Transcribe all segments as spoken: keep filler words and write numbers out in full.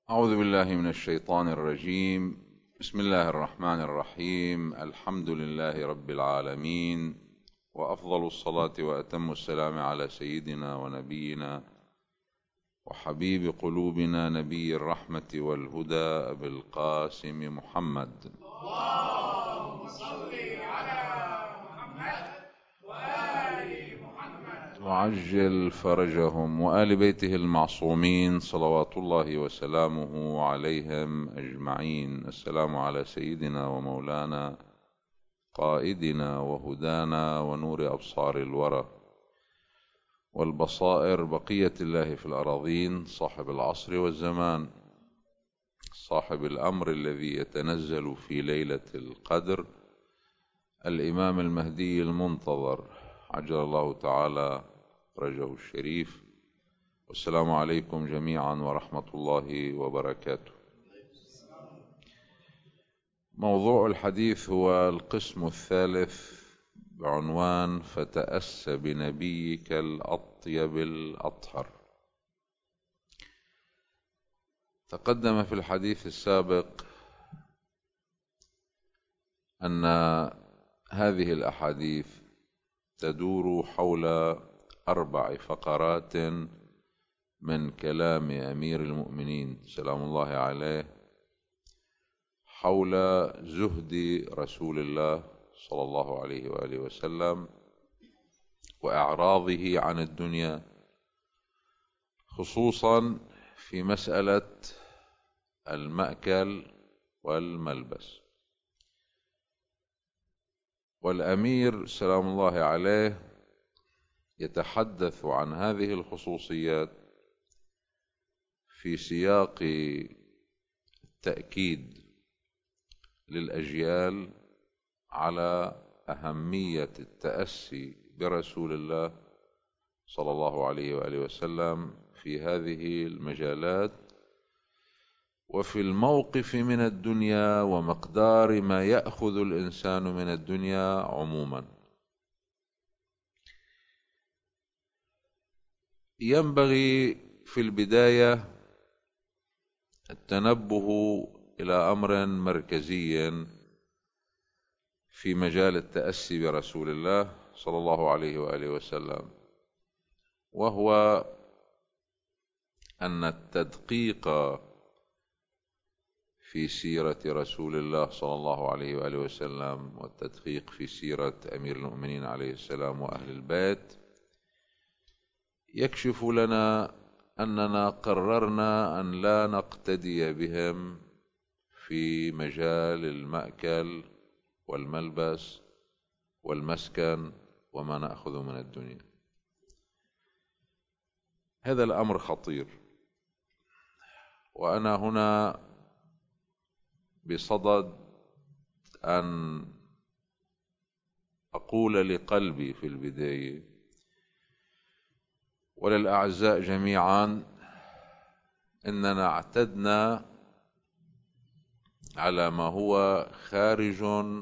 أعوذ بالله من الشيطان الرجيم. بسم الله الرحمن الرحيم. الحمد لله رب العالمين، وأفضل الصلاة وأتم السلام على سيدنا ونبينا وحبيب قلوبنا نبي الرحمة والهدى أبي القاسم محمد. اللهم صل على محمد وآل محمد وعجل فرجهم وآل بيته المعصومين صلوات الله وسلامه عليهم أجمعين. السلام على سيدنا ومولانا قائدنا وهدانا ونور أبصار الورى والبصائر بقية الله في الأراضين، صاحب العصر والزمان، صاحب الأمر الذي يتنزل في ليلة القدر، الإمام المهدي المنتظر عجل الله تعالى فرجه الشريف. والسلام عليكم جميعا ورحمة الله وبركاته. موضوع الحديث هو القسم الثالث بعنوان فتأس بنبيك الأطيب الأطهر. تقدم في الحديث السابق أن هذه الأحاديث تدور حول أربع فقرات من كلام أمير المؤمنين سلام الله عليه حول زهد رسول الله صلى الله عليه وآله وسلم وإعراضه عن الدنيا، خصوصا في مسألة المأكل والملبس. والأمير سلام الله عليه يتحدث عن هذه الخصوصيات في سياق التأكيد للأجيال على أهمية التأسي برسول الله صلى الله عليه وآله وسلم في هذه المجالات وفي الموقف من الدنيا ومقدار ما يأخذ الإنسان من الدنيا عموما. ينبغي في البداية التنبه إلى أمر مركزي في مجال التأسي برسول الله صلى الله عليه وآله وسلم، وهو أن التدقيق في سيرة رسول الله صلى الله عليه وآله وسلم والتدقيق في سيرة أمير المؤمنين عليه السلام وأهل البيت يكشف لنا أننا قررنا أن لا نقتدي بهم في مجال المأكل والملبس والمسكن وما نأخذ من الدنيا. هذا الأمر خطير، وأنا هنا بصدد أن أقول لقلبي في البداية وللأعزاء جميعا إننا اعتدنا على ما هو خارج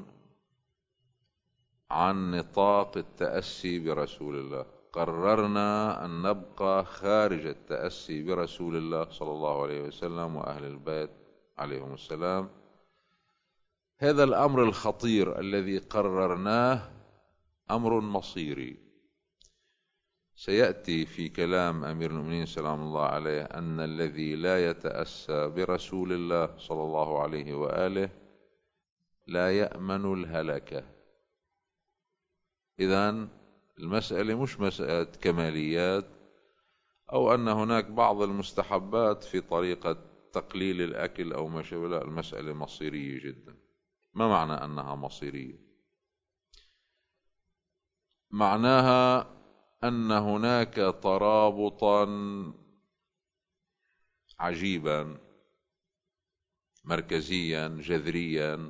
عن نطاق التأسي برسول الله. قررنا أن نبقى خارج التأسي برسول الله صلى الله عليه وسلم وأهل البيت عليهم السلام. هذا الأمر الخطير الذي قررناه أمر مصيري. سيأتي في كلام أمير المؤمنين سلام الله عليه أن الذي لا يتأسى برسول الله صلى الله عليه وآله لا يأمن الهلكة. إذن المسألة مش مسألة كماليات أو أن هناك بعض المستحبات في طريقة تقليل الأكل أو ما شابه، لا، المسألة مصيرية جدا. ما معنى أنها مصيرية؟ معناها أن هناك ترابطا عجيبا مركزيا جذريا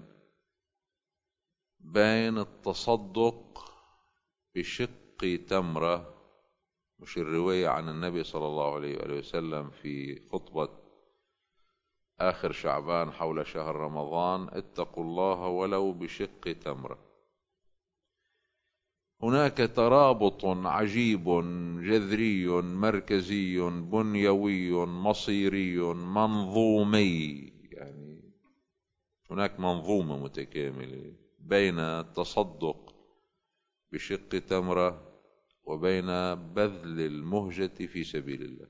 بين التصدق بشق تمرة، مش الرواية عن النبي صلى الله عليه وآله وسلم في خطبة آخر شعبان حول شهر رمضان: اتقوا الله ولو بشق تمرة. هناك ترابط عجيب جذري مركزي بنيوي مصيري منظومي، يعني هناك منظومة متكاملة بين التصدق بشق تمرة وبين بذل المهجة في سبيل الله.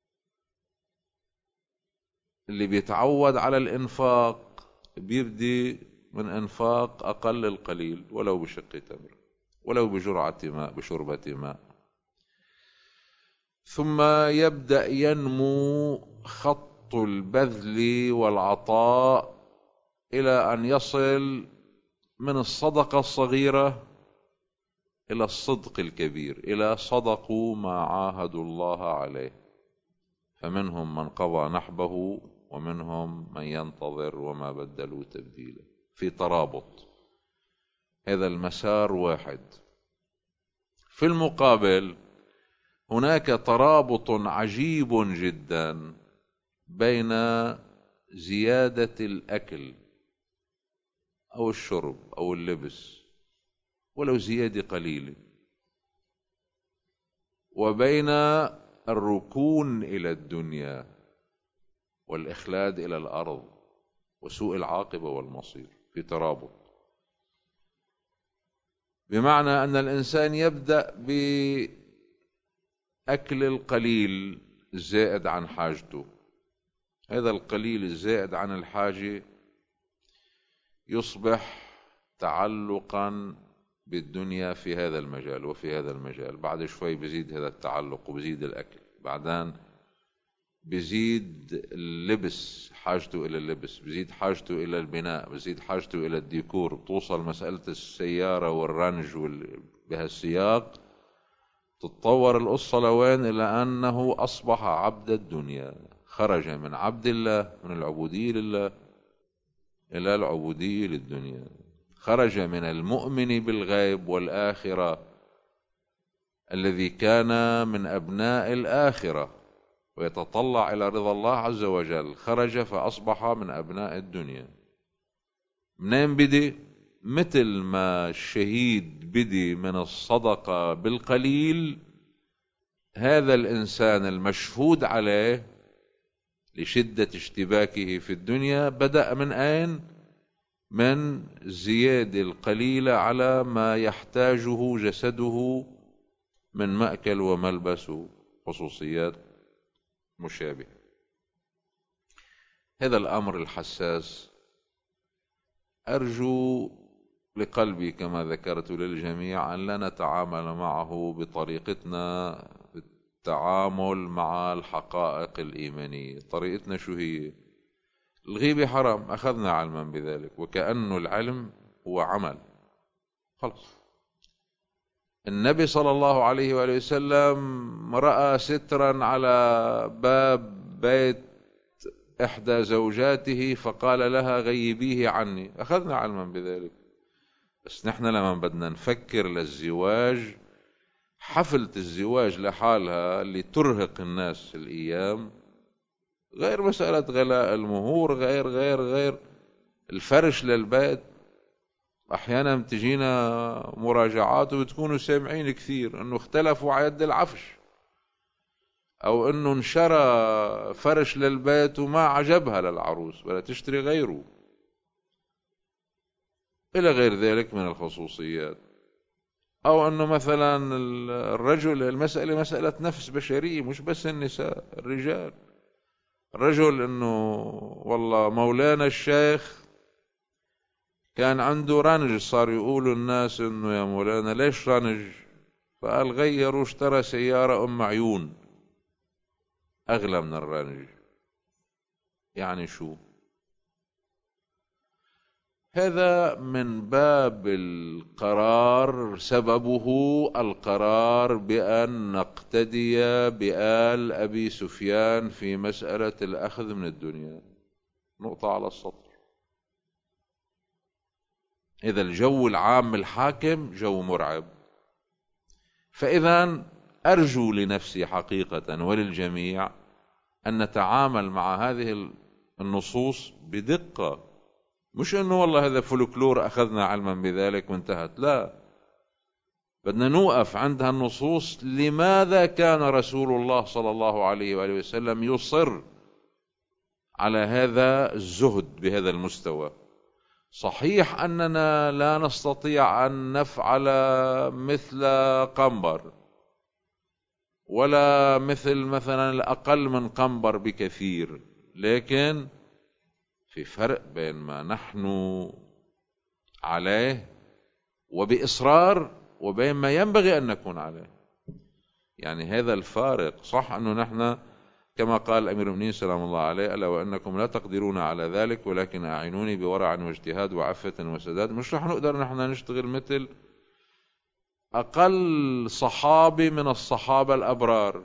اللي بيتعود على الإنفاق بيبدي من إنفاق أقل القليل، ولو بشق تمر، ولو بجرعة ماء، بشربة ماء، ثم يبدأ ينمو خط البذل والعطاء إلى أن يصل من الصدقة الصغيرة إلى الصدق الكبير، إلى صدقوا ما عاهدوا الله عليه، فمنهم من قضى نحبه ومنهم من ينتظر وما بدلوا تبديلا، في ترابط. هذا المسار واحد. في المقابل هناك ترابط عجيب جدا بين زيادة الأكل أو الشرب أو اللبس ولو زيادة قليلة، وبين الركون إلى الدنيا والإخلاد إلى الأرض وسوء العاقبة والمصير، في ترابط. بمعنى أن الإنسان يبدأ بأكل القليل الزائد عن حاجته. هذا القليل الزائد عن الحاجة يصبح تعلقا بالدنيا في هذا المجال وفي هذا المجال، بعد شوي بزيد هذا التعلق وبزيد الأكل، بعدين بزيد اللبس، حاجته إلى اللبس، بزيد حاجته إلى البناء، بزيد حاجته إلى الديكور، بتوصل مسألة السيارة والرنج وال... بهالسياق تتطور القصة لوين؟ إلى أنه أصبح عبد الدنيا، خرج من عبد الله، من العبودية لله إلى العبودية للدنيا، خرج من المؤمن بالغيب والآخرة الذي كان من أبناء الآخرة ويتطلع إلى رضا الله عز وجل، خرج فأصبح من أبناء الدنيا. منين بدي؟ مثل ما الشهيد بدي من الصدقة بالقليل، هذا الإنسان المشهود عليه لشدة اشتباكه في الدنيا بدأ من أين؟ من زيادة القليلة على ما يحتاجه جسده من مأكل وملبس وخصوصيات مشابهة. هذا الأمر الحساس أرجو لقلبي كما ذكرت للجميع أن لا نتعامل معه بطريقتنا في التعامل مع الحقائق الإيمانية. طريقتنا شو هي؟ الغيبة حرام، أخذنا علما بذلك، وكأنه العلم هو عمل. خلص. النبي صلى الله عليه وآله وسلم رأى سترا على باب بيت إحدى زوجاته فقال لها غيبيه عني، أخذنا علما بذلك. بس نحن لما بدنا نفكر للزواج، حفلة الزواج لحالها اللي ترهق الناس الأيام، غير مسألة غلاء المهور، غير غير غير الفرش للبيت. أحيانا بتجينا مراجعات وبتكونوا سامعين كثير أنه اختلفوا على يد العفش، أو أنه انشرى فرش للبيت وما عجبها للعروس ولا تشتري غيره، إلى غير ذلك من الخصوصيات. أو أنه مثلا الرجل، المسألة مسألة نفس بشرية، مش بس النساء، الرجال. الرجل أنه والله مولانا الشيخ كان عنده رنج، صار يقولوا الناس أنه يا مولانا ليش رنج؟ فقال غيروا، اشترى سيارة أم عيون أغلى من الرنج. يعني شو؟ هذا من باب القرار، سببه القرار بأن نقتدي بآل أبي سفيان في مسألة الأخذ من الدنيا. نقطة على السطر. إذا الجو العام الحاكم جو مرعب، فإذا أرجو لنفسي حقيقة وللجميع أن نتعامل مع هذه النصوص بدقة، مش أنه والله هذا فولكلور أخذنا علما بذلك وانتهت، لا. بدنا نوقف عند هالنصوص. لماذا كان رسول الله صلى الله عليه وآله وسلم يصر على هذا الزهد بهذا المستوى؟ صحيح أننا لا نستطيع أن نفعل مثل قنبر، ولا مثل مثلا الأقل من قنبر بكثير، لكن في فرق بين ما نحن عليه وبإصرار وبين ما ينبغي أن نكون عليه. يعني هذا الفارق. صح أنه نحن كما قال أمير المؤمنين سلام الله عليه: ألا وأنكم لا تقدرون على ذلك ولكن أعينوني بورع واجتهاد وعفة وسداد. مش رح نقدر نحن نشتغل مثل أقل صحابي من الصحابة الأبرار،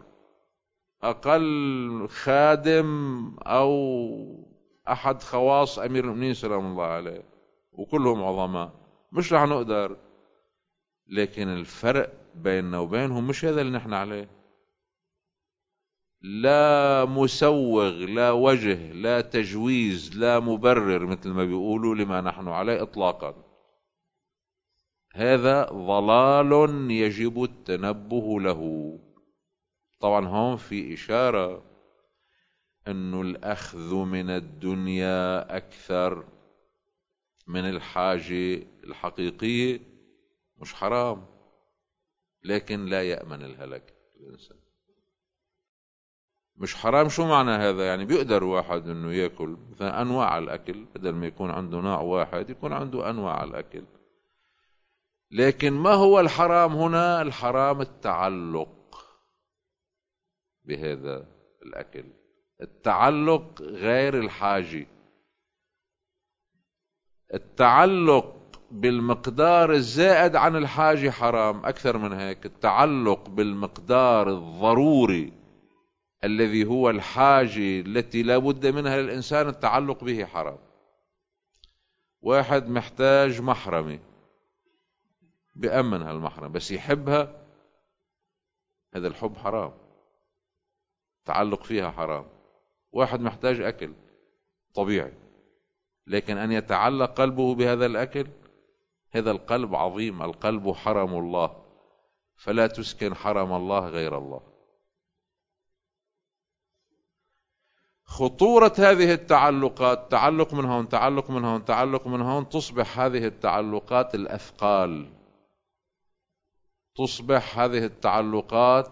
أقل خادم أو أحد خواص أمير المؤمنين سلام الله عليه، وكلهم عظماء. مش رح نقدر، لكن الفرق بيننا وبينهم مش هذا اللي نحن عليه. لا مسوغ، لا وجه، لا تجويز، لا مبرر مثل ما بيقولوا لما نحن عليه إطلاقا. هذا ضلال يجب التنبه له. طبعا هون في إشارة أنه الأخذ من الدنيا أكثر من الحاجة الحقيقية مش حرام، لكن لا يأمن الهلك الإنسان. مش حرام. شو معنى هذا؟ يعني بيقدر واحد انه يأكل مثلا انواع الاكل، بدل ما يكون عنده نوع واحد يكون عنده انواع الاكل. لكن ما هو الحرام هنا؟ الحرام التعلق بهذا الاكل، التعلق غير الحاجة. التعلق بالمقدار الزائد عن الحاجة حرام. اكثر من هيك، التعلق بالمقدار الضروري الذي هو الحاجة التي لا بد منها للإنسان، التعلق به حرام. واحد محتاج محرمة، بأمن هالمحرم بس يحبها، هذا الحب حرام، تعلق فيها حرام. واحد محتاج أكل طبيعي، لكن أن يتعلق قلبه بهذا الأكل، هذا القلب عظيم. القلب حرم الله، فلا تسكن حرم الله غير الله. خطورة هذه التعلقات، تعلق من هون، تعلق من هون، تعلق من هون، تصبح هذه التعلقات الأثقال. تصبح هذه التعلقات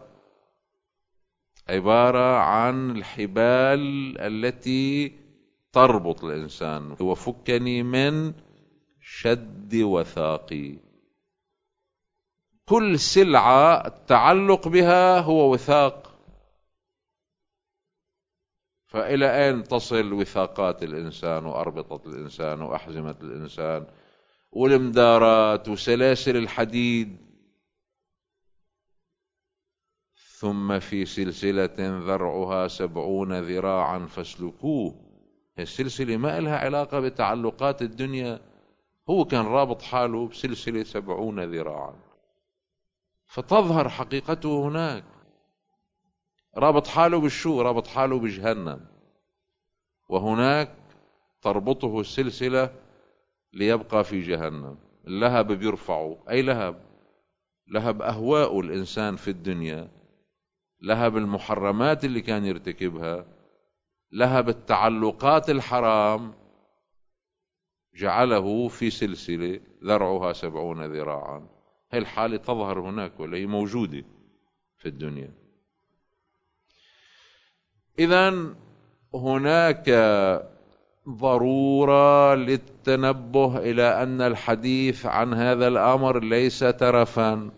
عبارة عن الحبال التي تربط الإنسان. وفكني من شد وثاقي. كل سلعة التعلق بها هو وثاق. فإلى أين تصل وثاقات الإنسان وأربطة الإنسان وأحزمة الإنسان والمدارات وسلاسل الحديد؟ ثم في سلسلة ذرعها سبعون ذراعا فاسلكوه. السلسلة ما لها علاقة بتعلقات الدنيا. هو كان رابط حاله بسلسلة سبعون ذراعا، فتظهر حقيقته هناك. رابط حاله بالشو؟ رابط حاله بجهنم، وهناك تربطه السلسلة ليبقى في جهنم. اللهب بيرفعه. أي لهب؟ لهب أهواء الإنسان في الدنيا، لهب المحرمات اللي كان يرتكبها، لهب التعلقات الحرام، جعله في سلسلة ذرعها سبعون ذراعا. هاي الحالة تظهر هناك ولا هي موجودة في الدنيا. إذن هناك ضرورة للتنبه إلى أن الحديث عن هذا الأمر ليس ترفا،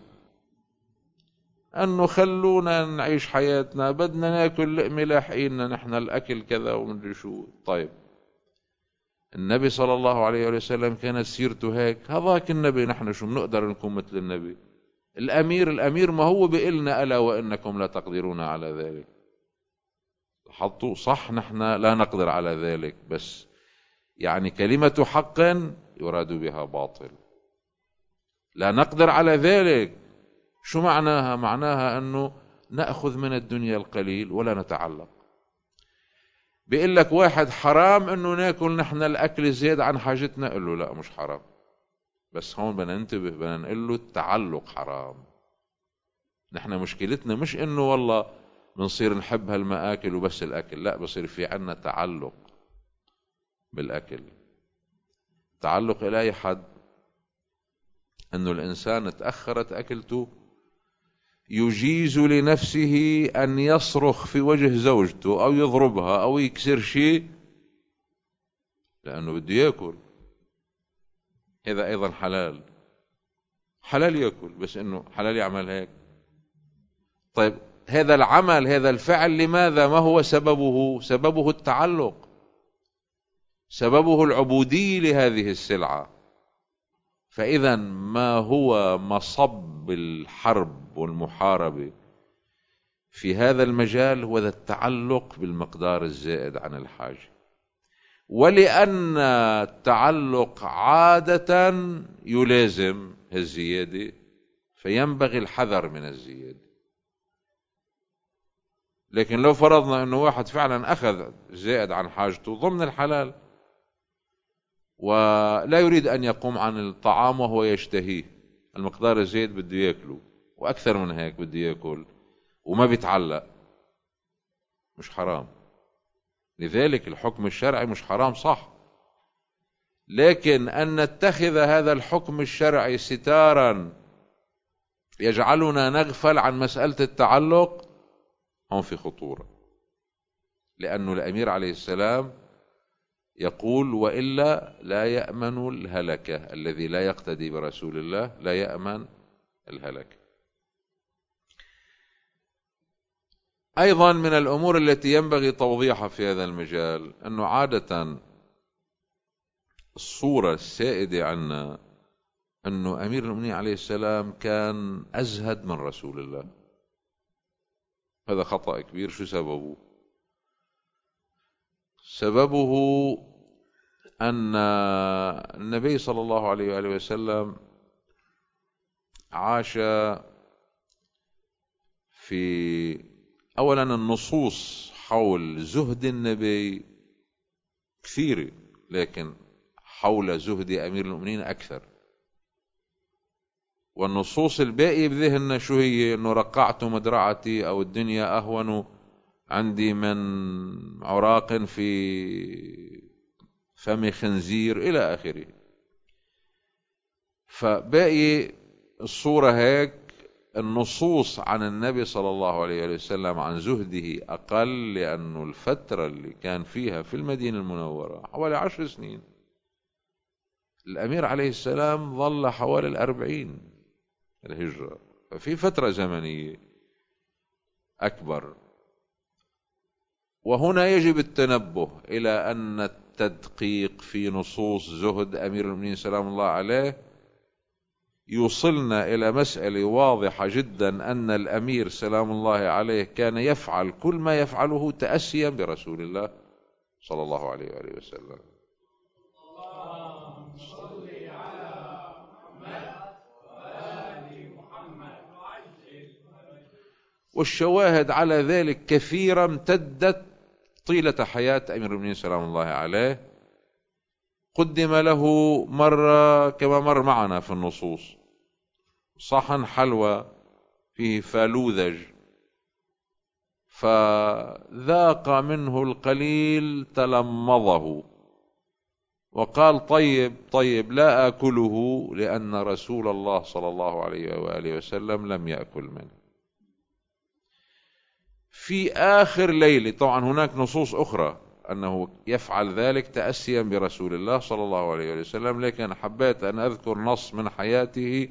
أنه خلونا نعيش حياتنا، بدنا ناكل لقمة لاحقين نحن الأكل كذا ومدري شو. طيب النبي صلى الله عليه وسلم كانت سيرته هيك. هذاك النبي نحن شو بنقدر نكون مثل النبي؟ الأمير الأمير ما هو بيقلنا ألا وإنكم لا تقدرون على ذلك. حطوا صح، نحن لا نقدر على ذلك، بس يعني كلمة حق يراد بها باطل. لا نقدر على ذلك شو معناها؟ معناها أنه نأخذ من الدنيا القليل ولا نتعلق. بيقول لك واحد حرام أنه ناكل نحن الأكل زيادة عن حاجتنا، قل له لا مش حرام. بس هون بدنا ننتبه، بدنا نقول له التعلق حرام. نحن مشكلتنا مش انه والله بنصير نحب هالمآكل وبس الأكل، لا، بصير في عنا تعلق بالأكل. تعلق إلى أي حد؟ أنه الإنسان تأخرت أكلته يجيز لنفسه أن يصرخ في وجه زوجته أو يضربها أو يكسر شيء لأنه بده يأكل. هذا أيضا حلال، حلال يأكل، بس أنه حلال يعمل هيك. طيب هذا العمل، هذا الفعل، لماذا؟ ما هو سببه؟ سببه التعلق، سببه العبودية لهذه السلعة. فإذا ما هو مصب الحرب والمحاربة في هذا المجال هو ذا التعلق بالمقدار الزائد عن الحاجة. ولأن التعلق عادة يلازم الزيادة، فينبغي الحذر من الزيادة. لكن لو فرضنا أنه واحد فعلا أخذ زائد عن حاجته ضمن الحلال ولا يريد أن يقوم عن الطعام وهو يشتهيه، المقدار الزائد بده يأكله وأكثر من هيك بده يأكل وما بيتعلق، مش حرام. لذلك الحكم الشرعي مش حرام، صح، لكن أن نتخذ هذا الحكم الشرعي ستارا يجعلنا نغفل عن مسألة التعلق، هم في خطورة. لأنه الأمير عليه السلام يقول: وإلا لا يأمن الهلكة، الذي لا يقتدي برسول الله لا يأمن الهلكة. أيضا من الأمور التي ينبغي توضيحها في هذا المجال أنه عادة الصورة السائدة عنا أنه أمير المؤمنين عليه السلام كان أزهد من رسول الله. هذا خطأ كبير. شو سببه؟ سببه أن النبي صلى الله عليه وآله وسلم عاش في، أولا النصوص حول زهد النبي كثيرة، لكن حول زهد أمير المؤمنين أكثر. والنصوص الباقية بذهننا شو هي؟ أنه رقعت مدرعتي، أو الدنيا أهون عندي من عراق في فم خنزير، إلى آخره. فباقي الصورة هيك. النصوص عن النبي صلى الله عليه وسلم عن زهده أقل، لأنه الفترة اللي كان فيها في المدينة المنورة حوالي عشر سنين، الأمير عليه السلام ظل حوالي الأربعين الهجرة، ففي فترة زمنية أكبر. وهنا يجب التنبه إلى أن التدقيق في نصوص زهد أمير المؤمنين سلام الله عليه يوصلنا إلى مسألة واضحة جدا، أن الأمير سلام الله عليه كان يفعل كل ما يفعله تأسيا برسول الله صلى الله عليه وآله وسلم. اللهم صل على محمد وآل محمد. والشواهد على ذلك كثيرة امتدت طيلة حياة أمير المؤمنين سلام الله عليه. قدم له مرة كما مر معنا في النصوص صحن حلوى فيه فالوذج، فذاق منه القليل تلمضه وقال: طيب طيب لا آكله، لأن رسول الله صلى الله عليه وآله وسلم لم يأكل منه. في آخر ليلة، طبعا هناك نصوص أخرى أنه يفعل ذلك تأسيا برسول الله صلى الله عليه وسلم، لكن حبيت أن أذكر نص من حياته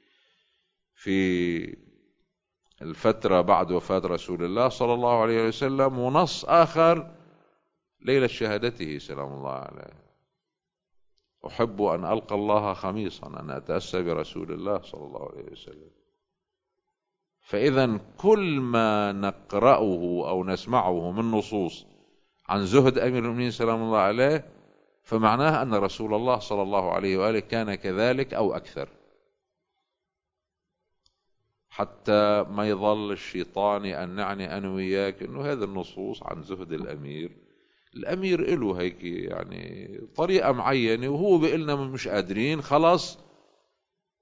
في الفترة بعد وفاة رسول الله صلى الله عليه وسلم، ونص آخر ليلة شهادته سلام الله عليه: أحب أن ألقى الله خميصا، أن أتأسى برسول الله صلى الله عليه وسلم. فإذا كل ما نقرأه أو نسمعه من نصوص عن زهد أمير المؤمنين سلام الله عليه فمعناه أن رسول الله صلى الله عليه وآله كان كذلك أو أكثر، حتى ما يظل الشيطان أن نعني أنا وياك أنه هذه النصوص عن زهد الأمير، الأمير له هيك يعني طريقة معينة، وهو بيقلنا مش قادرين، خلاص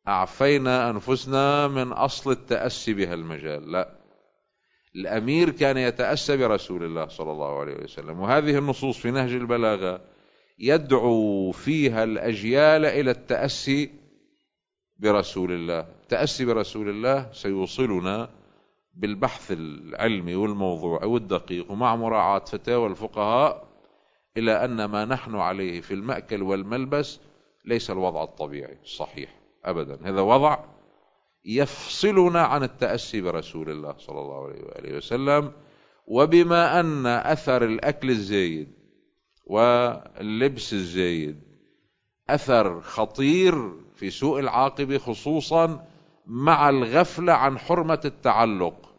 أعفينا أنفسنا من أصل التأسي بهالمجال. لا، الأمير كان يتأسى برسول الله صلى الله عليه وسلم. وهذه النصوص في نهج البلاغة يدعو فيها الأجيال إلى التأسي برسول الله. التأسي برسول الله سيوصلنا بالبحث العلمي والموضوعي والدقيق ومع مراعاة فتاوى الفقهاء إلى أن ما نحن عليه في المأكل والملبس ليس الوضع الطبيعي الصحيح أبدا. هذا وضع يفصلنا عن التأسي برسول الله صلى الله عليه وآله وسلم. وبما أن أثر الأكل الزايد واللبس الزايد أثر خطير في سوء العاقبة، خصوصا مع الغفلة عن حرمة التعلق.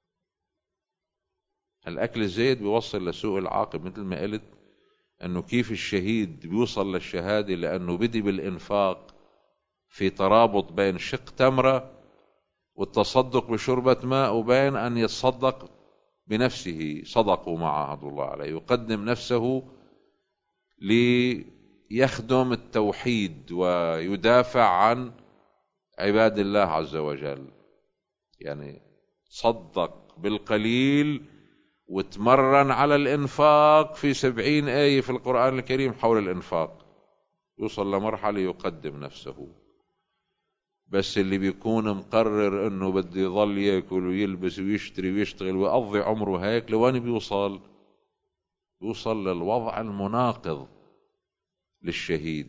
الأكل الزايد بيوصل لسوء العاقبة، مثل ما قلت أنه كيف الشهيد بيوصل للشهادة لأنه بدي بالإنفاق في ترابط بين شق تمرة والتصدق بشربة ماء وبين أن يتصدق بنفسه. صدقوا ما عاهدوا الله عليه، يقدم نفسه ليخدم التوحيد ويدافع عن عباد الله عز وجل. يعني صدق بالقليل وتمرن على الإنفاق في سبعين آية في القرآن الكريم حول الإنفاق، يوصل لمرحلة يقدم نفسه. بس اللي بيكون مقرر انه بده يظل ياكل ويلبس ويشتري ويشتغل ويقضي عمره هيك، لوين بيوصل؟ بيوصل للوضع المناقض للشهيد.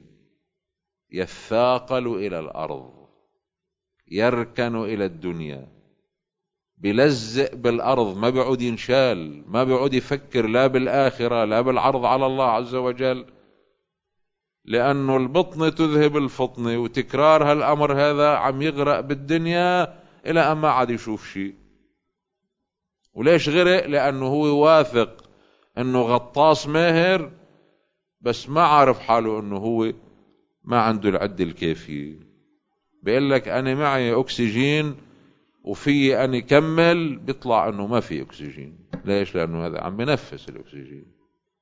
يثاقل إلى الأرض، يركن إلى الدنيا، بلزق بالأرض، ما بيعود ينشال، ما بيعود يفكر لا بالآخرة لا بالعرض على الله عز وجل، لأنه البطنة تذهب الفطنة، وتكرار هالأمر هذا عم يغرق بالدنيا إلى أن ما عاد يشوف شيء. وليش غرق؟ لأنه هو واثق أنه غطاس ماهر، بس ما عارف حاله أنه هو ما عنده العدة الكافية. بيقول لك أنا معي أكسجين وفي أن يكمل، بيطلع أنه ما في أكسجين. ليش؟ لأنه هذا عم بنفس الأكسجين.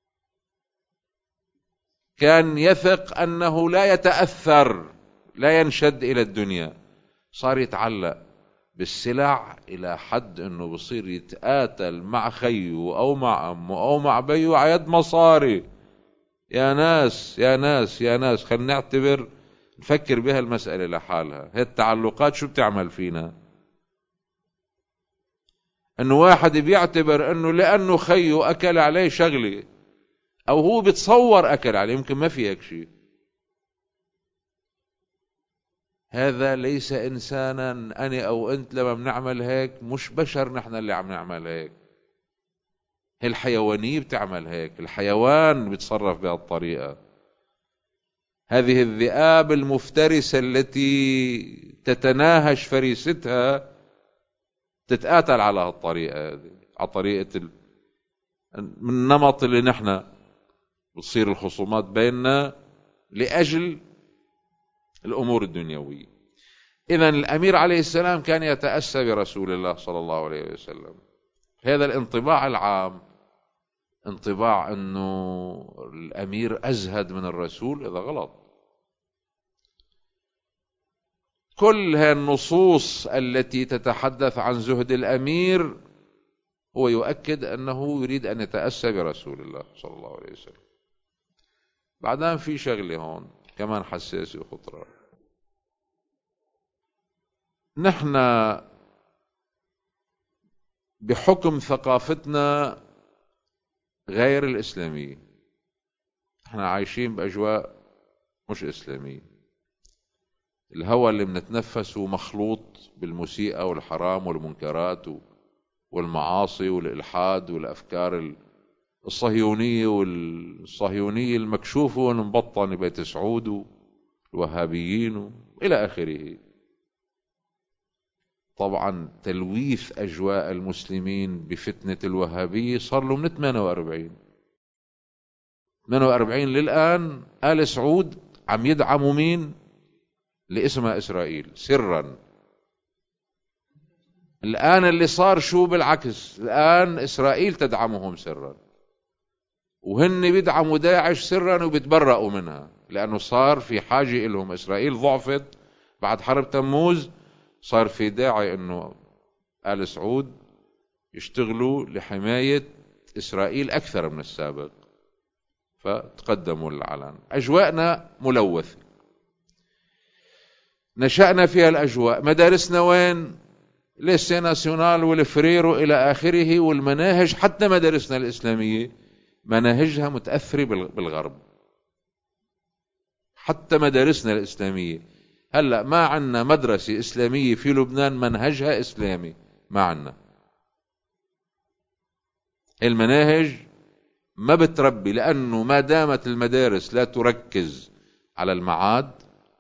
كان يثق أنه لا يتأثر، لا ينشد إلى الدنيا، صار يتعلق بالسلع إلى حد أنه بصير يتقاتل مع خيه أو مع أمه أو مع بيه عيد مصاري. يا ناس يا ناس يا ناس، خلينا نعتبر نفكر بها المسألة لحالها. هي التعلقات شو بتعمل فينا؟ أنه واحد بيعتبر أنه لأنه خيه أكل عليه شغلة، أو هو بتصور أكل عليه، يمكن ما في هيك شيء. هذا ليس إنسانا. أنا أو أنت لما بنعمل هيك مش بشر نحن اللي عم نعمل هيك. هي الحيوانية بتعمل هيك، الحيوان بيتصرف بهالطريقة. هذه الذئاب المفترسة التي تتناهش فريستها تتقاتل على هالطريقة هذه، على طريقة ال... من النمط اللي نحن بتصير الخصومات بيننا لأجل الأمور الدنيوية. إذن الأمير عليه السلام كان يتأسى برسول الله صلى الله عليه وسلم. هذا الانطباع العام، انطباع أنه الأمير أزهد من الرسول، هذا غلط. كل هذه النصوص التي تتحدث عن زهد الأمير هو يؤكد أنه يريد أن يتأسى برسول الله صلى الله عليه وسلم. بعدين في شغلة هون كمان حساسة وخطرة. نحن بحكم ثقافتنا غير الإسلامية، احنا عايشين بأجواء مش إسلامية. الهوى اللي بنتنفسه مخلوط بالموسيقى والحرام والمنكرات والمعاصي والإلحاد والأفكار الصهيونية والصهيونية المكشوفة والمبطنة، بيت سعود والوهابيين إلى آخره. طبعا تلويث أجواء المسلمين بفتنة الوهابية صار له من ثمانية وأربعين ثمانية وأربعين للآن. آل سعود عم يدعموا مين؟ اللي اسمها إسرائيل سرا. الآن اللي صار شو؟ بالعكس، الآن إسرائيل تدعمهم سرا، وهن بيدعموا داعش سرا وبيتبرأوا منها، لأنه صار في حاجة إلهم. إسرائيل ضعفت بعد حرب تموز صار في داعي انه آل سعود يشتغلوا لحماية إسرائيل أكثر من السابق، فتقدموا للعلن. أجواءنا ملوثة، نشأنا فيها الأجواء. مدارسنا وين؟ ليسي ناسيونال والفريرو إلى آخره، والمناهج حتى مدارسنا الإسلامية مناهجها متأثرة بالغرب. حتى مدارسنا الإسلامية هلأ ما عنا مدرسة إسلامية في لبنان منهجها إسلامي، ما عنا. المناهج ما بتربي، لأنه ما دامت المدارس لا تركز على المعاد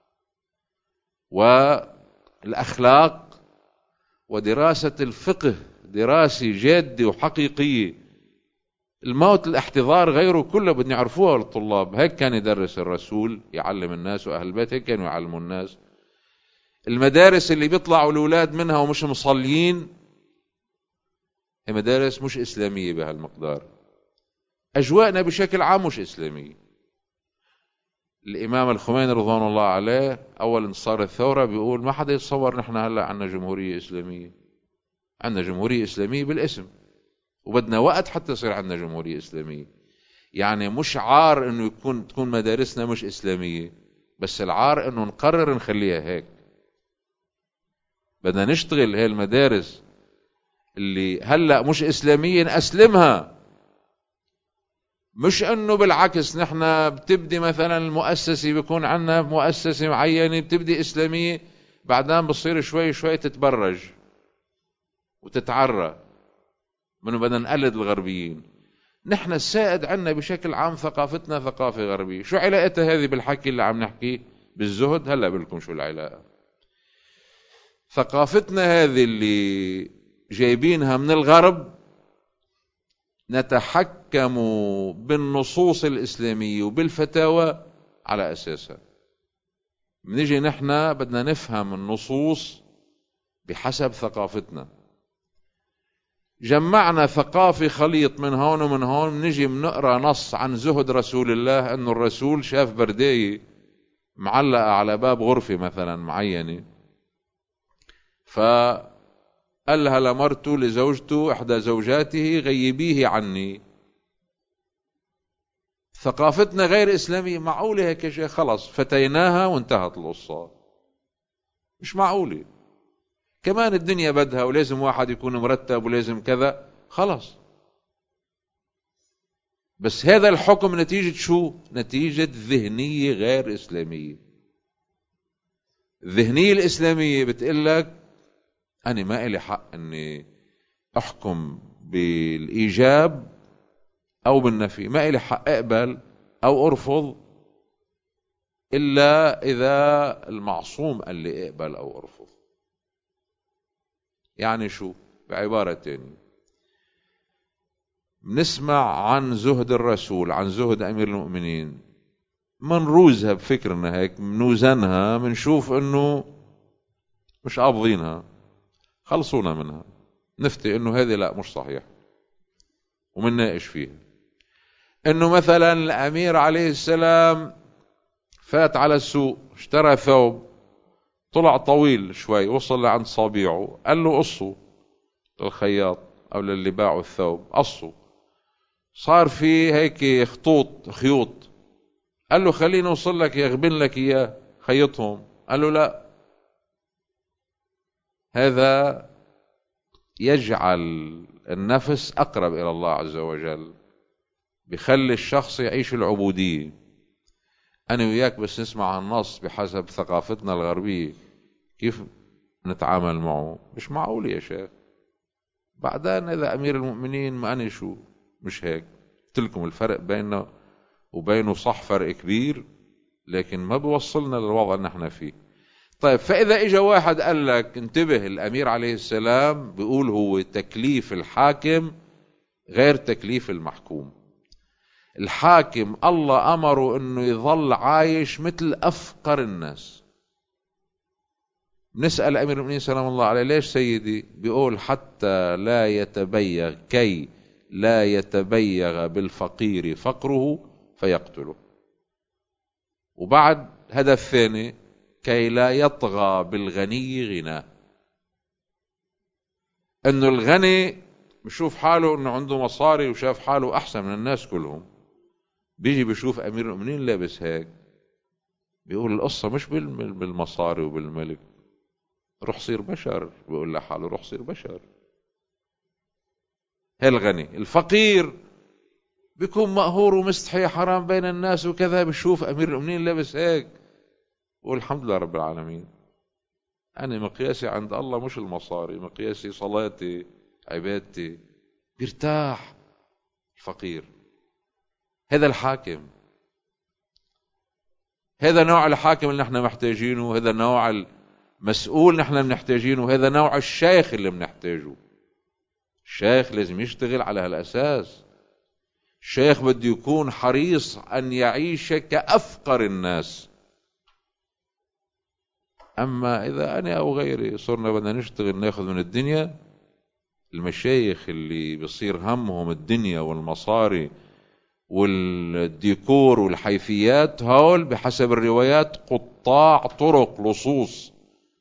والأخلاق ودراسة الفقه دراسة جادة وحقيقية، الموت الاحتضار غيره كله بدنا يعرفوها للطلاب. هيك كان يدرس الرسول، يعلم الناس، وأهل البيت هيك كانوا يعلموا الناس. المدارس اللي بيطلعوا الأولاد منها ومش مصلين هي مدارس مش إسلامية بهالمقدار. أجواءنا بشكل عام مش إسلامية. الإمام الخميني رضوان الله عليه أول انتصار الثورة بيقول ما حدا يتصور نحن هلأ عنا جمهورية إسلامية. عنا جمهورية إسلامية بالاسم، وبدنا وقت حتى يصير عنا جمهورية إسلامية. يعني مش عار إنه يكون تكون مدارسنا مش إسلامية، بس العار إنه نقرر نخليها هيك. بدنا نشتغل هاي المدارس اللي هلأ مش إسلامية نأسلمها، مش انه بالعكس نحن بتبدي مثلا المؤسسة بيكون عندنا مؤسسة معينة بتبدي إسلامية، بعدين بصير شوي شوي تتبرج وتتعرى منه بدنا نقلد الغربيين. نحن السائد عنا بشكل عام ثقافتنا ثقافة غربية. شو علاقتها هذه بالحكي اللي عم نحكيه بالزهد؟ هلا بلكم شو العلاقة. ثقافتنا هذه اللي جايبينها من الغرب نتحكم بالنصوص الإسلامية وبالفتاوى على أساسها. بنيجي نحن بدنا نفهم النصوص بحسب ثقافتنا. جمعنا ثقافة خليط من هون ومن هون، بنيجي بنقرأ نص عن زهد رسول الله، أنه الرسول شاف برداية معلقة على باب غرفة مثلا معينة، فقال لها لمرته لزوجته إحدى زوجاته غيبيه عني. ثقافتنا غير إسلامية. معقولة هيك شيء؟ خلص فتيناها وانتهت القصة. مش معقولة. كمان الدنيا بدها ولازم واحد يكون مرتب ولازم كذا، خلص. بس هذا الحكم نتيجة شو؟ نتيجة ذهنية غير إسلامية. الذهنية الإسلامية بتقلك أنا ما إلي حق أني أحكم بالإيجاب أو بالنفي، ما إلي حق أقبل أو أرفض إلا إذا المعصوم قال لي أقبل أو أرفض. يعني شو؟ بعبارة تانية، بنسمع عن زهد الرسول، عن زهد أمير المؤمنين، منروزها بفكرنا هيك، منوزنها، منشوف أنه مش قابضينها، خلصونا منها، نفتي أنه هذه لا مش صحيح ومنناقش فيها. أنه مثلا الأمير عليه السلام فات على السوق اشترى ثوب طلع طويل شوي، وصل لعند صابيعه، قال له قصوا للخياط أو للي باعوا الثوب، قصوا، صار في هيك خطوط خيوط، قال له خليني أوصل لك يغبن لك إياه خيطهم، قال له لا. هذا يجعل النفس أقرب إلى الله عز وجل، بيخلي الشخص يعيش العبودية. أنا وياك بس نسمع النص بحسب ثقافتنا الغربية كيف نتعامل معه، مش معقول يا شيخ. بعدين إذا أمير المؤمنين ما أنا شو مش هيك، قلت لكم الفرق بيننا وبينه صح فرق كبير، لكن ما بوصلنا للوضع اللي نحن فيه. طيب فإذا إجا واحد قال لك انتبه، الأمير عليه السلام بيقول هو تكليف الحاكم غير تكليف المحكوم. الحاكم الله أمره أنه يظل عايش مثل أفقر الناس. نسأل أمير المؤمنين سلام الله عليه ليش سيدي؟ بيقول حتى لا يتبيغ، كي لا يتبيغ بالفقير فقره فيقتله. وبعد هدف ثاني كي لا يطغى بالغني غنى. انه الغني بشوف حاله انه عنده مصاري وشاف حاله احسن من الناس كلهم، بيجي بيشوف امير المؤمنين لابس هيك، بيقول القصة مش بالمصاري وبالملك، روح صير بشر. بيقول لحاله روح صير بشر. هي الغني. الفقير بيكون مقهور ومستحي حرام بين الناس وكذا، بشوف امير المؤمنين لابس هيك بقول الحمد لله رب العالمين، انا مقياسي عند الله مش المصاري، مقياسي صلاتي عبادتي. بيرتاح الفقير. هذا الحاكم، هذا نوع الحاكم اللي نحن محتاجينه، هذا نوع المسؤول نحن محتاجينه، هذا نوع الشيخ اللي بنحتاجه. الشيخ لازم يشتغل على هالأساس. الشيخ بده يكون حريص أن يعيش كأفقر الناس. أما إذا أنا أو غيري صرنا بدنا نشتغل ناخذ من الدنيا، المشايخ اللي بصير همهم الدنيا والمصاري والديكور والحيثيات، هول بحسب الروايات قطاع طرق لصوص.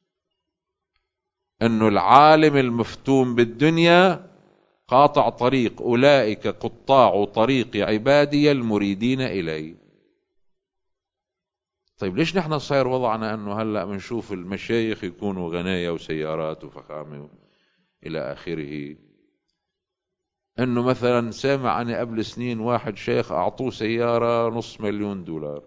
انه العالم المفتون بالدنيا قاطع طريق، اولئك قطاع طريق عبادي المريدين الي. طيب ليش نحن صاير وضعنا انه هلا بنشوف المشايخ يكونوا غنايا وسيارات وفخامه الى اخره؟ انه مثلا سامع انا قبل سنين واحد شيخ اعطوه سيارة نص مليون دولار.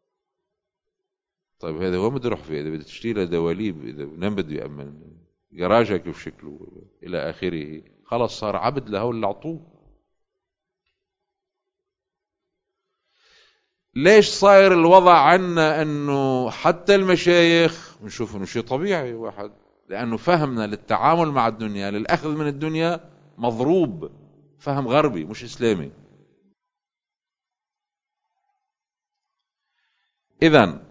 طيب هذا هو بده يروح فيه؟ اذا بدك تشتري له دواليب، اذا منين بده يأمن جراجه كيف شكله الى اخره؟ خلص صار عبد لهول اللي اعطوه. ليش صاير الوضع عنا انه حتى المشايخ بنشوف انه شيء طبيعي واحد، لانه فهمنا للتعامل مع الدنيا للاخذ من الدنيا مضروب، فهم غربي مش اسلامي. اذن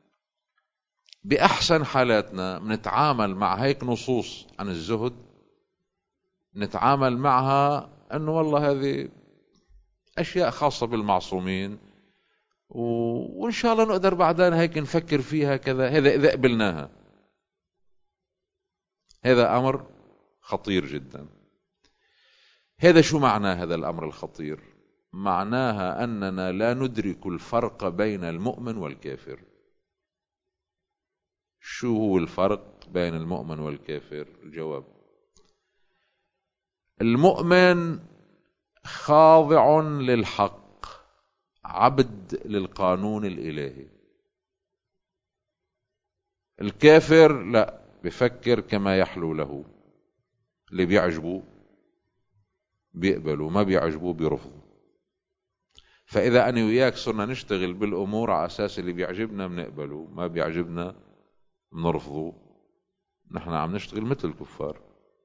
بأحسن حالاتنا بنتعامل مع هيك نصوص عن الزهد، نتعامل معها أنه والله هذه أشياء خاصة بالمعصومين، وإن شاء الله نقدر بعدين هيك نفكر فيها كذا، هذا إذا قبلناها. هذا أمر خطير جدا. هذا شو معناه هذا الأمر الخطير؟ معناها أننا لا ندرك الفرق بين المؤمن والكافر. شو هو الفرق بين المؤمن والكافر؟ الجواب: المؤمن خاضع للحق، عبد للقانون الإلهي. الكافر لا، بفكر كما يحلو له، اللي بيعجبه بيقبله، ما بيعجبه بيرفضه. فإذا أنا وياك صرنا نشتغل بالأمور على أساس اللي بيعجبنا بنقبله، ما بيعجبنا بنرفضه، نحن عم نشتغل مثل الكفار.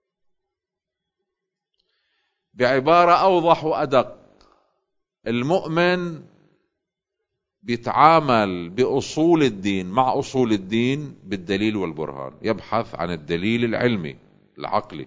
بعبارة أوضح وأدق، المؤمن بيتعامل بأصول الدين مع أصول الدين بالدليل والبرهان، يبحث عن الدليل العلمي العقلي.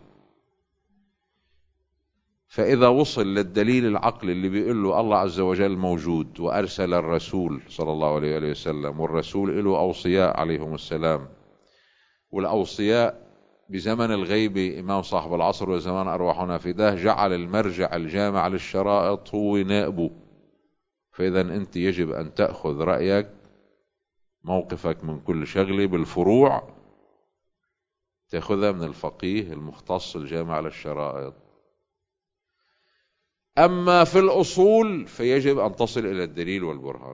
فإذا وصل للدليل العقلي اللي بيقول له الله عز وجل موجود وأرسل الرسول صلى الله عليه وسلم، والرسول له أوصياء عليهم السلام، والأوصياء بزمن الغيبة إمام صاحب العصر وزمان أرواحنا فداه جعل المرجع الجامع للشرائط هو نائبه. فإذا أنت يجب أن تأخذ رأيك، موقفك من كل شغلة بالفروع تأخذها من الفقيه المختص الجامع للشرائط. أما في الأصول فيجب أن تصل إلى الدليل والبرهان.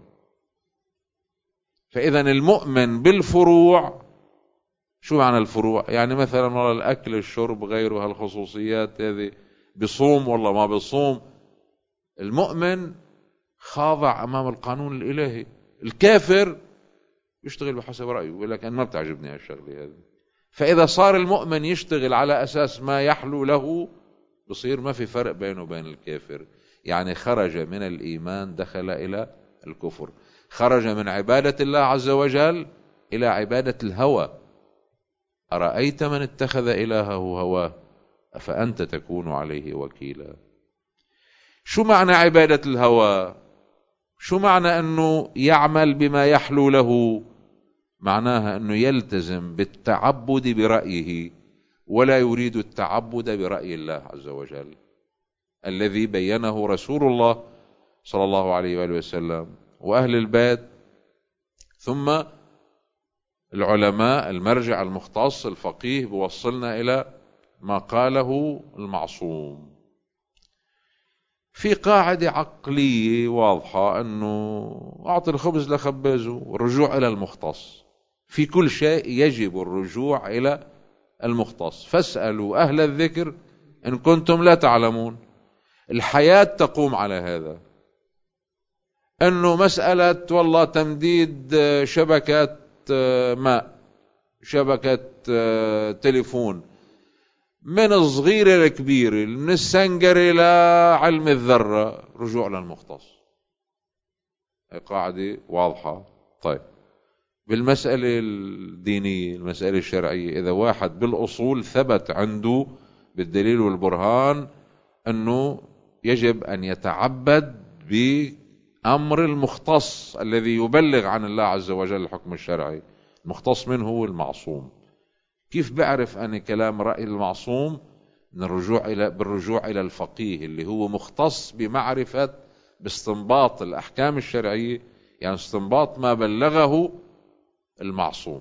فإذا المؤمن بالفروع، شو معنى الفروع؟ يعني مثلا والله الأكل الشرب غيره هالخصوصيات هذه، بصوم والله ما بصوم، المؤمن خاضع أمام القانون الإلهي. الكافر يشتغل بحسب رأيه، يقول لك أنا ما بتعجبني هالشغلة هذه. فإذا صار المؤمن يشتغل على أساس ما يحلو له، بصير ما في فرق بينه وبين الكافر. يعني خرج من الإيمان دخل إلى الكفر، خرج من عبادة الله عز وجل إلى عبادة الهوى. أرأيت من اتخذ إلهه هواه أفأنت تكون عليه وكيلا. شو معنى عبادة الهوى؟ شو معنى أنه يعمل بما يحلو له؟ معناها أنه يلتزم بالتعبد برأيه ولا يريد التعبد برأي الله عز وجل الذي بينه رسول الله صلى الله عليه وآله وسلم وأهل البيت ثم العلماء المرجع المختص الفقيه بوصلنا إلى ما قاله المعصوم. في قاعدة عقلية واضحة أنه أعطي الخبز لخبازه والرجوع إلى المختص في كل شيء. يجب الرجوع إلى المختص. فاسألوا أهل الذكر إن كنتم لا تعلمون. الحياة تقوم على هذا، أنه مسألة والله تمديد شبكة ماء، شبكة تليفون، من الصغير إلى الكبير، من السنجر إلى علم الذرة، رجوع للمختص. قاعدة واضحة. طيب بالمسألة الدينية المسألة الشرعية، إذا واحد بالأصول ثبت عنده بالدليل والبرهان أنه يجب أن يتعبد بأمر المختص الذي يبلغ عن الله عز وجل الحكم الشرعي، المختص منه هو المعصوم. كيف بعرف أن كلام رأي المعصوم؟ من الرجوع إلى بالرجوع إلى الفقيه اللي هو مختص بمعرفة باستنباط الأحكام الشرعية، يعني استنباط ما بلغه المعصوم.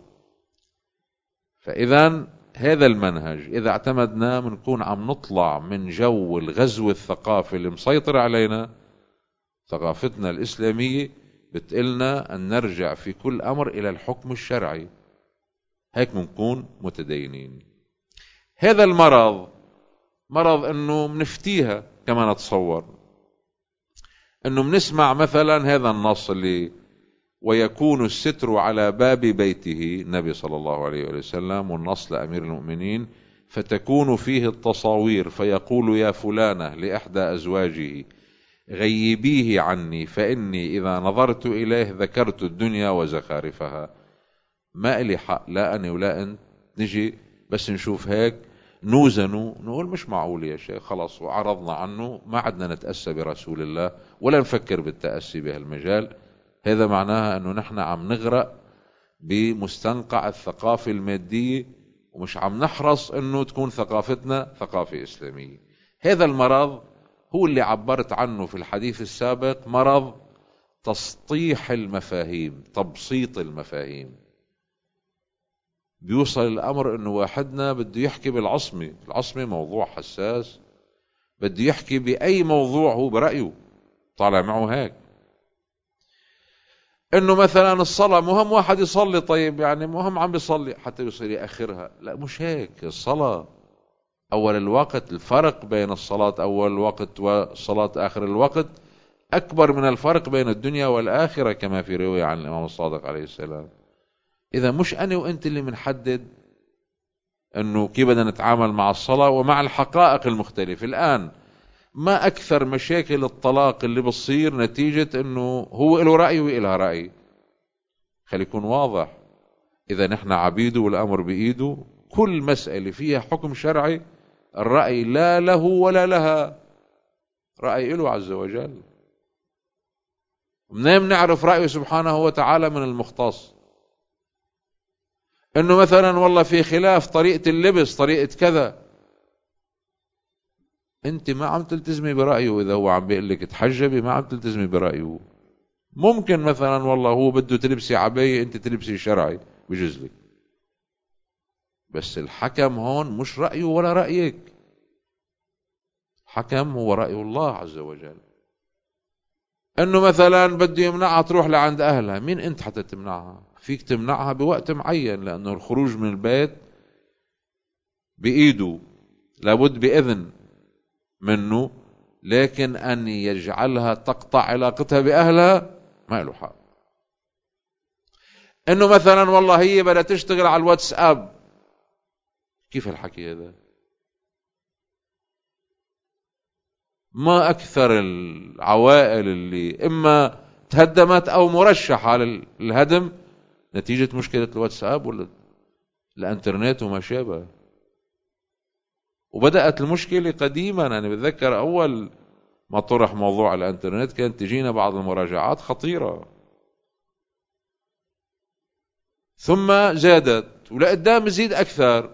فإذا هذا المنهج إذا اعتمدناه بنكون عم نطلع من جو الغزو الثقافي اللي مسيطر علينا. ثقافتنا الإسلامية بتقلنا أن نرجع في كل أمر إلى الحكم الشرعي، هيك بنكون متدينين. هذا المرض مرض أنه منفتيها كما نتصور، أنه منسمع مثلا هذا النص اللي ويكون الستر على باب بيته النبي صلى الله عليه وسلم، والنص لأمير المؤمنين، فتكون فيه التصاوير فيقول يا فلانة لإحدى أزواجه غيبيه عني فإني إذا نظرت إليه ذكرت الدنيا وزخارفها. ما إلي حق لا أنا ولا أنت نجي بس نشوف هيك نوزنوا نقول مش معقول يا شيخ خلاص وعرضنا عنه، ما عدنا نتأسى برسول الله ولا نفكر بالتأسي بهالمجال. هذا معناها أنه نحن عم نغرق بمستنقع الثقافة المادية ومش عم نحرص أنه تكون ثقافتنا ثقافة إسلامية. هذا المرض هو اللي عبرت عنه في الحديث السابق، مرض تسطيح المفاهيم، تبسيط المفاهيم. بيوصل الأمر أنه واحدنا بده يحكي بالعصمة، العصمة موضوع حساس، بده يحكي بأي موضوع هو برأيه طالع معه هيك. انه مثلا الصلاة مهم واحد يصلي، طيب يعني مهم عم بيصلي حتى يصير يأخرها، لا مش هيك. الصلاة اول الوقت، الفرق بين الصلاة اول الوقت والصلاة اخر الوقت اكبر من الفرق بين الدنيا والاخرة كما في رواية عن الامام الصادق عليه السلام. اذا مش انا وانت اللي منحدد انه كيف بدنا نتعامل مع الصلاة ومع الحقائق المختلفة. الان ما أكثر مشاكل الطلاق اللي بتصير نتيجة أنه هو له رأي وإلها رأي. خلي يكون واضح، إذا نحن عبيده والأمر بإيده، كل مسألة فيها حكم شرعي الرأي لا له ولا لها، رأي له عز وجل. منين نعرف رأيه سبحانه وتعالى؟ من المختص. أنه مثلا والله في خلاف طريقة اللبس طريقة كذا، انت ما عم تلتزمي برأيه. اذا هو عم بيقول لك تحجبي ما عم تلتزمي برأيه. ممكن مثلا والله هو بده تلبسي عباية انت تلبسي شرعي بجوز لك، بس الحكم هون مش رأيه ولا رأيك، الحكم هو رأي الله عز وجل. انه مثلا بده يمنعها تروح لعند اهلها، مين انت حتى تمنعها؟ فيك تمنعها بوقت معين، لانه الخروج من البيت بإيده لابد بإذن منه، لكن أن يجعلها تقطع علاقتها بأهلها ما له حق. إنه مثلا والله هي بدها تشتغل على الواتساب، كيف الحكي هذا؟ ما أكثر العوائل اللي إما تهدمت أو مرشحة للهدم نتيجة مشكلة الواتساب ولا الانترنت وما شابه. وبدأت المشكلة قديما، أنا بتذكر أول ما طرح موضوع الانترنت كانت تجينا بعض المراجعات خطيرة. ثم زادت ولقدام يزيد أكثر.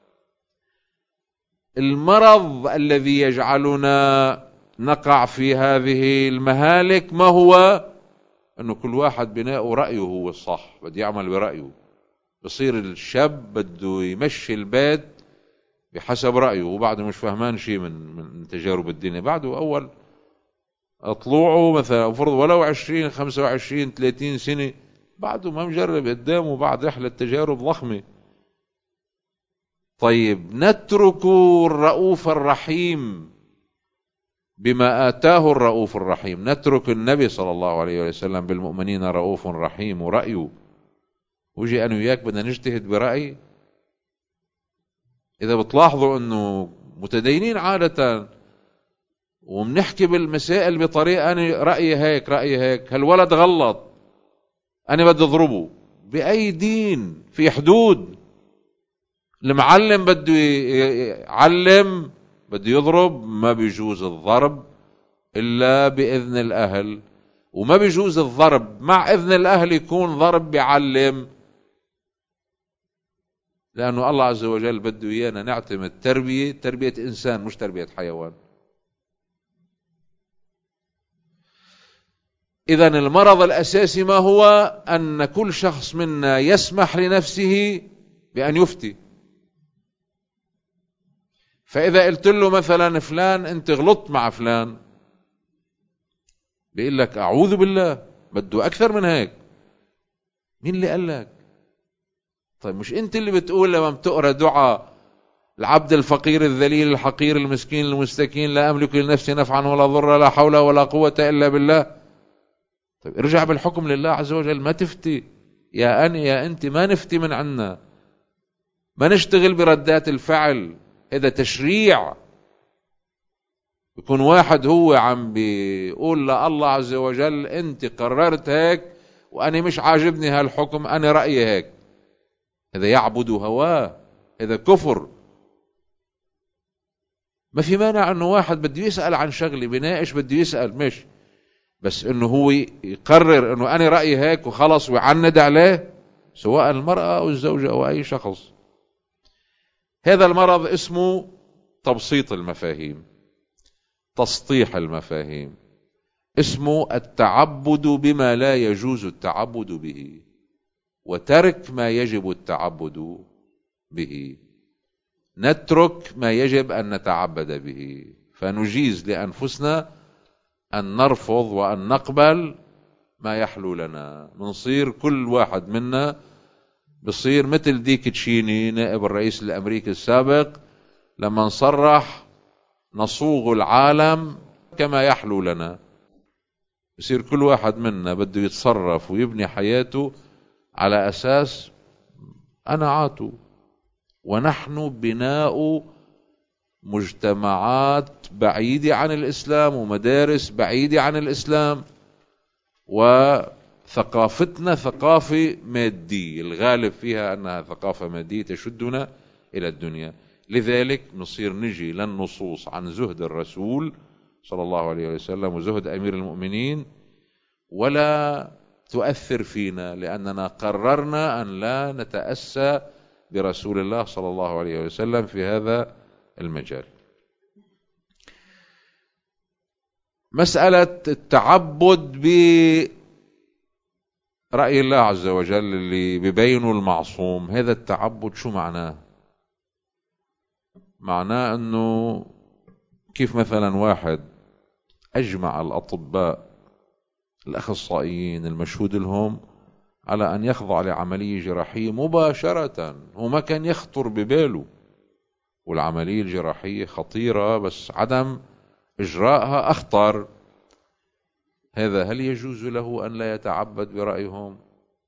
المرض الذي يجعلنا نقع في هذه المهالك ما هو؟ أنه كل واحد بناء رأيه هو الصح، بده يعمل برأيه. بصير الشاب بده يمشي البيت بحسب رأيه، وبعده مش فهمان شيء من من تجارب الدنيا. بعده أول طلوعه مثلا فرض ولو عشرين خمسة وعشرين ثلاثين سنة، بعده ما مجرب قدامه بعد رحلة تجارب ضخمة. طيب نترك الرؤوف الرحيم بما آتاه الرؤوف الرحيم، نترك النبي صلى الله عليه وسلم بالمؤمنين رؤوف رحيم ورأيه، وجي أنا وياك بدنا نجتهد برأي؟ إذا بتلاحظوا أنه متدينين عادة ومنحكي بالمسائل بطريقة أنا رأيي هيك رأيي هيك، هالولد غلط أنا بدي أضربه. بأي دين؟ في حدود. المعلم بده يعلم بده يضرب، ما بيجوز الضرب إلا بإذن الأهل، وما بيجوز الضرب مع إذن الأهل يكون ضرب بيعلم، لأنه الله عز وجل بده إيانا نعتمد تربية تربية إنسان مش تربية حيوان. إذن المرض الأساسي ما هو؟ أن كل شخص منا يسمح لنفسه بأن يفتي. فإذا قلت له مثلا فلان أنت غلطت مع فلان، بيقول لك أعوذ بالله بده أكثر من هيك. مين اللي قال لك؟ طيب مش أنت اللي بتقول لما بتقرأ دعاء العبد الفقير الذليل الحقير المسكين المستكين لا أملك لنفسي نفعا ولا ضرا لا حول ولا قوة إلا بالله؟ طيب ارجع بالحكم لله عز وجل، ما تفتي يا أنا يا أنت، ما نفتي من عنا، ما نشتغل بردات الفعل. هذا تشريع. يكون واحد هو عم بيقول لله عز وجل أنت قررت هيك وأنا مش عاجبني هالحكم، أنا رأيي هيك، هذا يعبد هواه، هذا كفر. ما في مانع أنه واحد بده يسأل عن شغلي بناقش، بده يسأل مش بس أنه هو يقرر أنه أنا رأيي هيك وخلص ويعند عليه، سواء المرأة أو الزوجة أو أي شخص. هذا المرض اسمه تبسيط المفاهيم، تسطيح المفاهيم، اسمه التعبد بما لا يجوز التعبد به، وترك ما يجب التعبد به. نترك ما يجب أن نتعبد به، فنجيز لأنفسنا أن نرفض وأن نقبل ما يحلو لنا. منصير كل واحد منا بصير مثل ديك تشيني نائب الرئيس الأمريكي السابق لما نصرح نصوغ العالم كما يحلو لنا. بصير كل واحد منا بده يتصرف ويبني حياته على أساس قناعاته، ونحن بناء مجتمعات بعيدة عن الإسلام ومدارس بعيدة عن الإسلام، وثقافتنا ثقافة مادية الغالب فيها أنها ثقافة مادية تشدنا إلى الدنيا. لذلك نصير نجي للنصوص عن زهد الرسول صلى الله عليه وسلم وزهد أمير المؤمنين ولا تؤثر فينا، لأننا قررنا أن لا نتأسى برسول الله صلى الله عليه وسلم في هذا المجال. مسألة التعبد برأي الله عز وجل اللي ببينه المعصوم، هذا التعبد شو معناه؟ معناه أنه كيف مثلا واحد أجمع الأطباء الأخصائيين المشهود لهم على أن يخضع لعملية جراحية مباشرة، وما كان يخطر بباله، والعملية الجراحية خطيرة بس عدم إجراءها أخطر. هذا هل يجوز له أن لا يتعبد برأيهم؟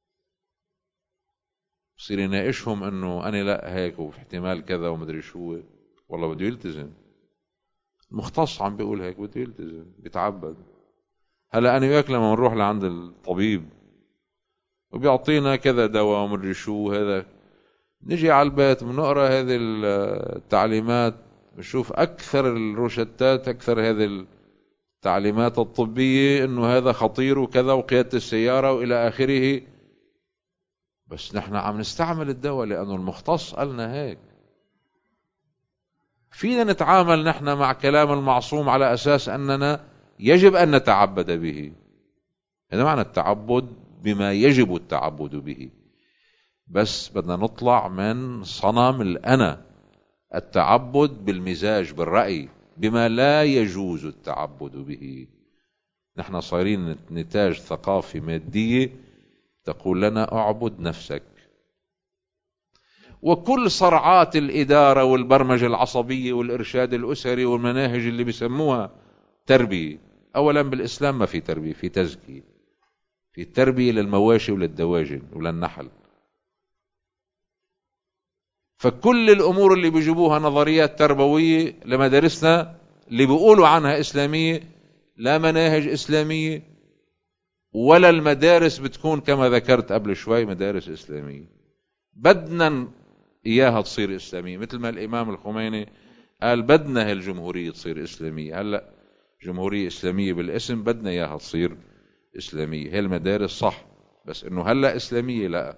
يصير يناقشهم أنه أنا لا هيك وفي احتمال كذا ومدري شو، والله بده يلتزم. مختص عم بيقول هيك بده يلتزم بيتعبد. هلا أنا وياك لما نروح لعند الطبيب وبيعطينا كذا دواء ومدري شو هذا، نجي على البيت بنقرأ هذه التعليمات، بنشوف أكثر الروشتات أكثر هذه التعليمات الطبية إنه هذا خطير وكذا وقيادة السيارة وإلى آخره. بس نحن عم نستعمل الدواء لأنه المختص قالنا هيك. فينا نتعامل نحن مع كلام المعصوم على أساس أننا يجب أن نتعبد به. هذا معنى التعبد بما يجب التعبد به. بس بدنا نطلع من صنم الأنا، التعبد بالمزاج بالرأي بما لا يجوز التعبد به. نحن صايرين نتاج ثقافي مادية تقول لنا اعبد نفسك. وكل صرعات الإدارة والبرمجة العصبية والإرشاد الأسري والمناهج اللي بيسموها تربية، أولا بالإسلام ما في تربية، في تزكية، في تربية للمواشي وللدواجن وللنحل. فكل الأمور اللي بيجيبوها نظريات تربوية لمدارسنا اللي بيقولوا عنها إسلامية، لا مناهج إسلامية ولا المدارس بتكون كما ذكرت قبل شوي مدارس إسلامية. بدنا إياها تصير إسلامية، مثل ما الإمام الخميني قال بدنا هالجمهورية تصير إسلامية. هلأ جمهورية إسلامية بالاسم، بدنا إياها تصير إسلامية. هي المدارس صح، بس إنه هلأ إسلامية لا.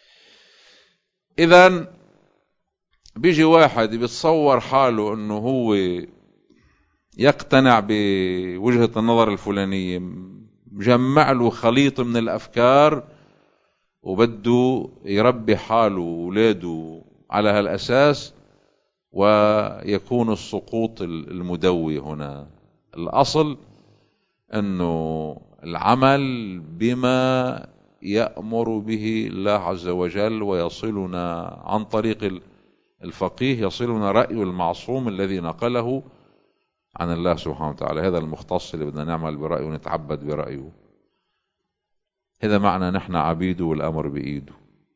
إذن بيجي واحد بيتصور حاله إنه هو يقتنع بوجهة النظر الفلانية، مجمع له خليط من الأفكار وبده يربي حاله وولاده على هالأساس، ويكون السقوط المدوي هنا. الأصل أنه العمل بما يأمر به الله عز وجل ويصلنا عن طريق الفقيه، يصلنا رأي المعصوم الذي نقله عن الله سبحانه وتعالى. هذا المختص اللي بدنا نعمل برأيه ونتعبد برأيه. هذا معنى نحن عبيده والأمر بإيده.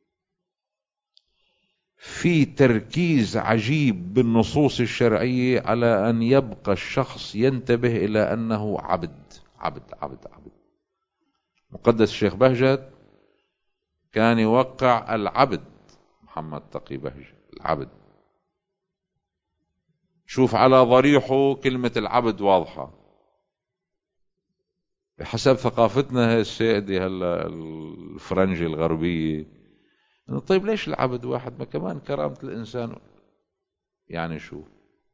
في تركيز عجيب بالنصوص الشرعية على أن يبقى الشخص ينتبه إلى أنه عبد عبد عبد عبد. مقدس الشيخ بهجت كان يوقع العبد محمد تقي بهجت، العبد. شوف على ضريحه كلمة العبد واضحة. بحسب ثقافتنا السائدة هلا الفرنجة الغربية، طيب ليش العبد واحد؟ ما كمان كرامة الإنسان. يعني شو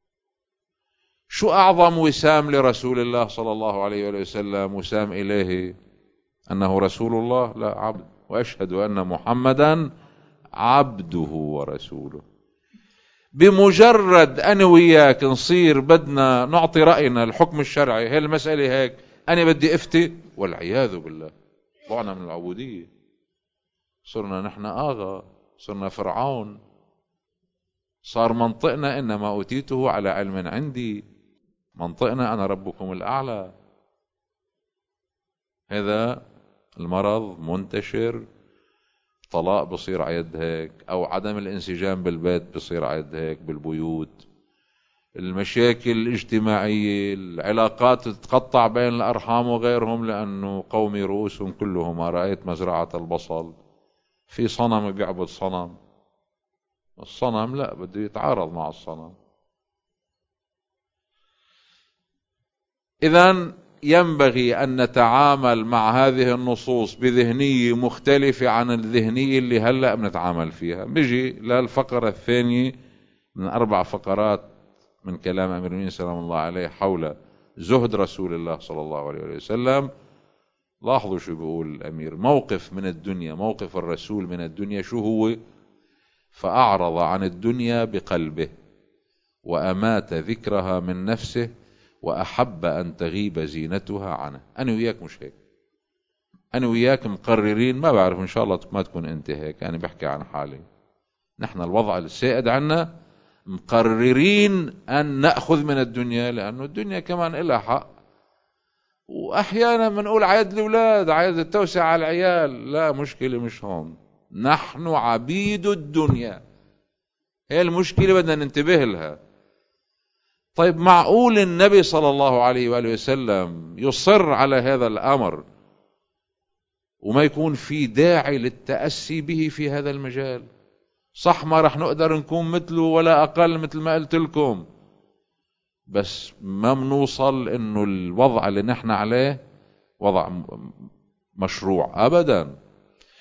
شو أعظم وسام لرسول الله صلى الله عليه وسلم، وسام إلهي أنه رسول الله؟ لا، عبد. وأشهد أن محمدا عبده ورسوله. بمجرد أنا وياك نصير بدنا نعطي رأينا الحكم الشرعي، هي المسألة هيك، أنا بدي أفتي، والعياذ بالله طلعنا من العبودية، صرنا نحن آغا، صرنا فرعون، صار منطقنا إنما أوتيته على علم عندي، منطقنا أنا ربكم الأعلى. هذا المرض منتشر، طلاق بصير عيد هيك، أو عدم الانسجام بالبيت بصير عيد هيك بالبيوت، المشاكل الاجتماعية، العلاقات تتقطع بين الأرحام وغيرهم، لأنه قومي رؤوسهم كلهم ما رأيت مزرعة البصل. في صنم بيعبد صنم، الصنم لا بده يتعارض مع الصنم. إذن ينبغي أن نتعامل مع هذه النصوص بذهنية مختلفة عن الذهنية اللي هلأ بنتعامل فيها. بيجي للفقرة الثانية من أربع فقرات من كلام أمير المؤمنين سلام الله عليه حول زهد رسول الله صلى الله عليه وسلم. لاحظوا شو بيقول الأمير: موقف من الدنيا، موقف الرسول من الدنيا شو هو؟ فأعرض عن الدنيا بقلبه وأمات ذكرها من نفسه وأحب أن تغيب زينتها عنه. أنا وياك مش هيك، أنا وياك مقررين، ما بعرف إن شاء الله ما تكون أنت هيك، أنا بحكي عن حالي، نحن الوضع السائد عنا مقررين أن نأخذ من الدنيا، لأنه الدنيا كمان إلها حق. وأحيانا بنقول عيد الأولاد، عيد التوسع على العيال، لا، مشكلة مش هون، نحن عبيد الدنيا، هي المشكلة بدنا ننتبه لها. طيب معقول النبي صلى الله عليه وآله وسلم يصر على هذا الأمر وما يكون في داعي للتأسي به في هذا المجال؟ صح ما رح نقدر نكون مثله ولا أقل مثل ما قلت لكم، بس ما بنوصل إنه الوضع اللي نحن عليه وضع مشروع أبدا.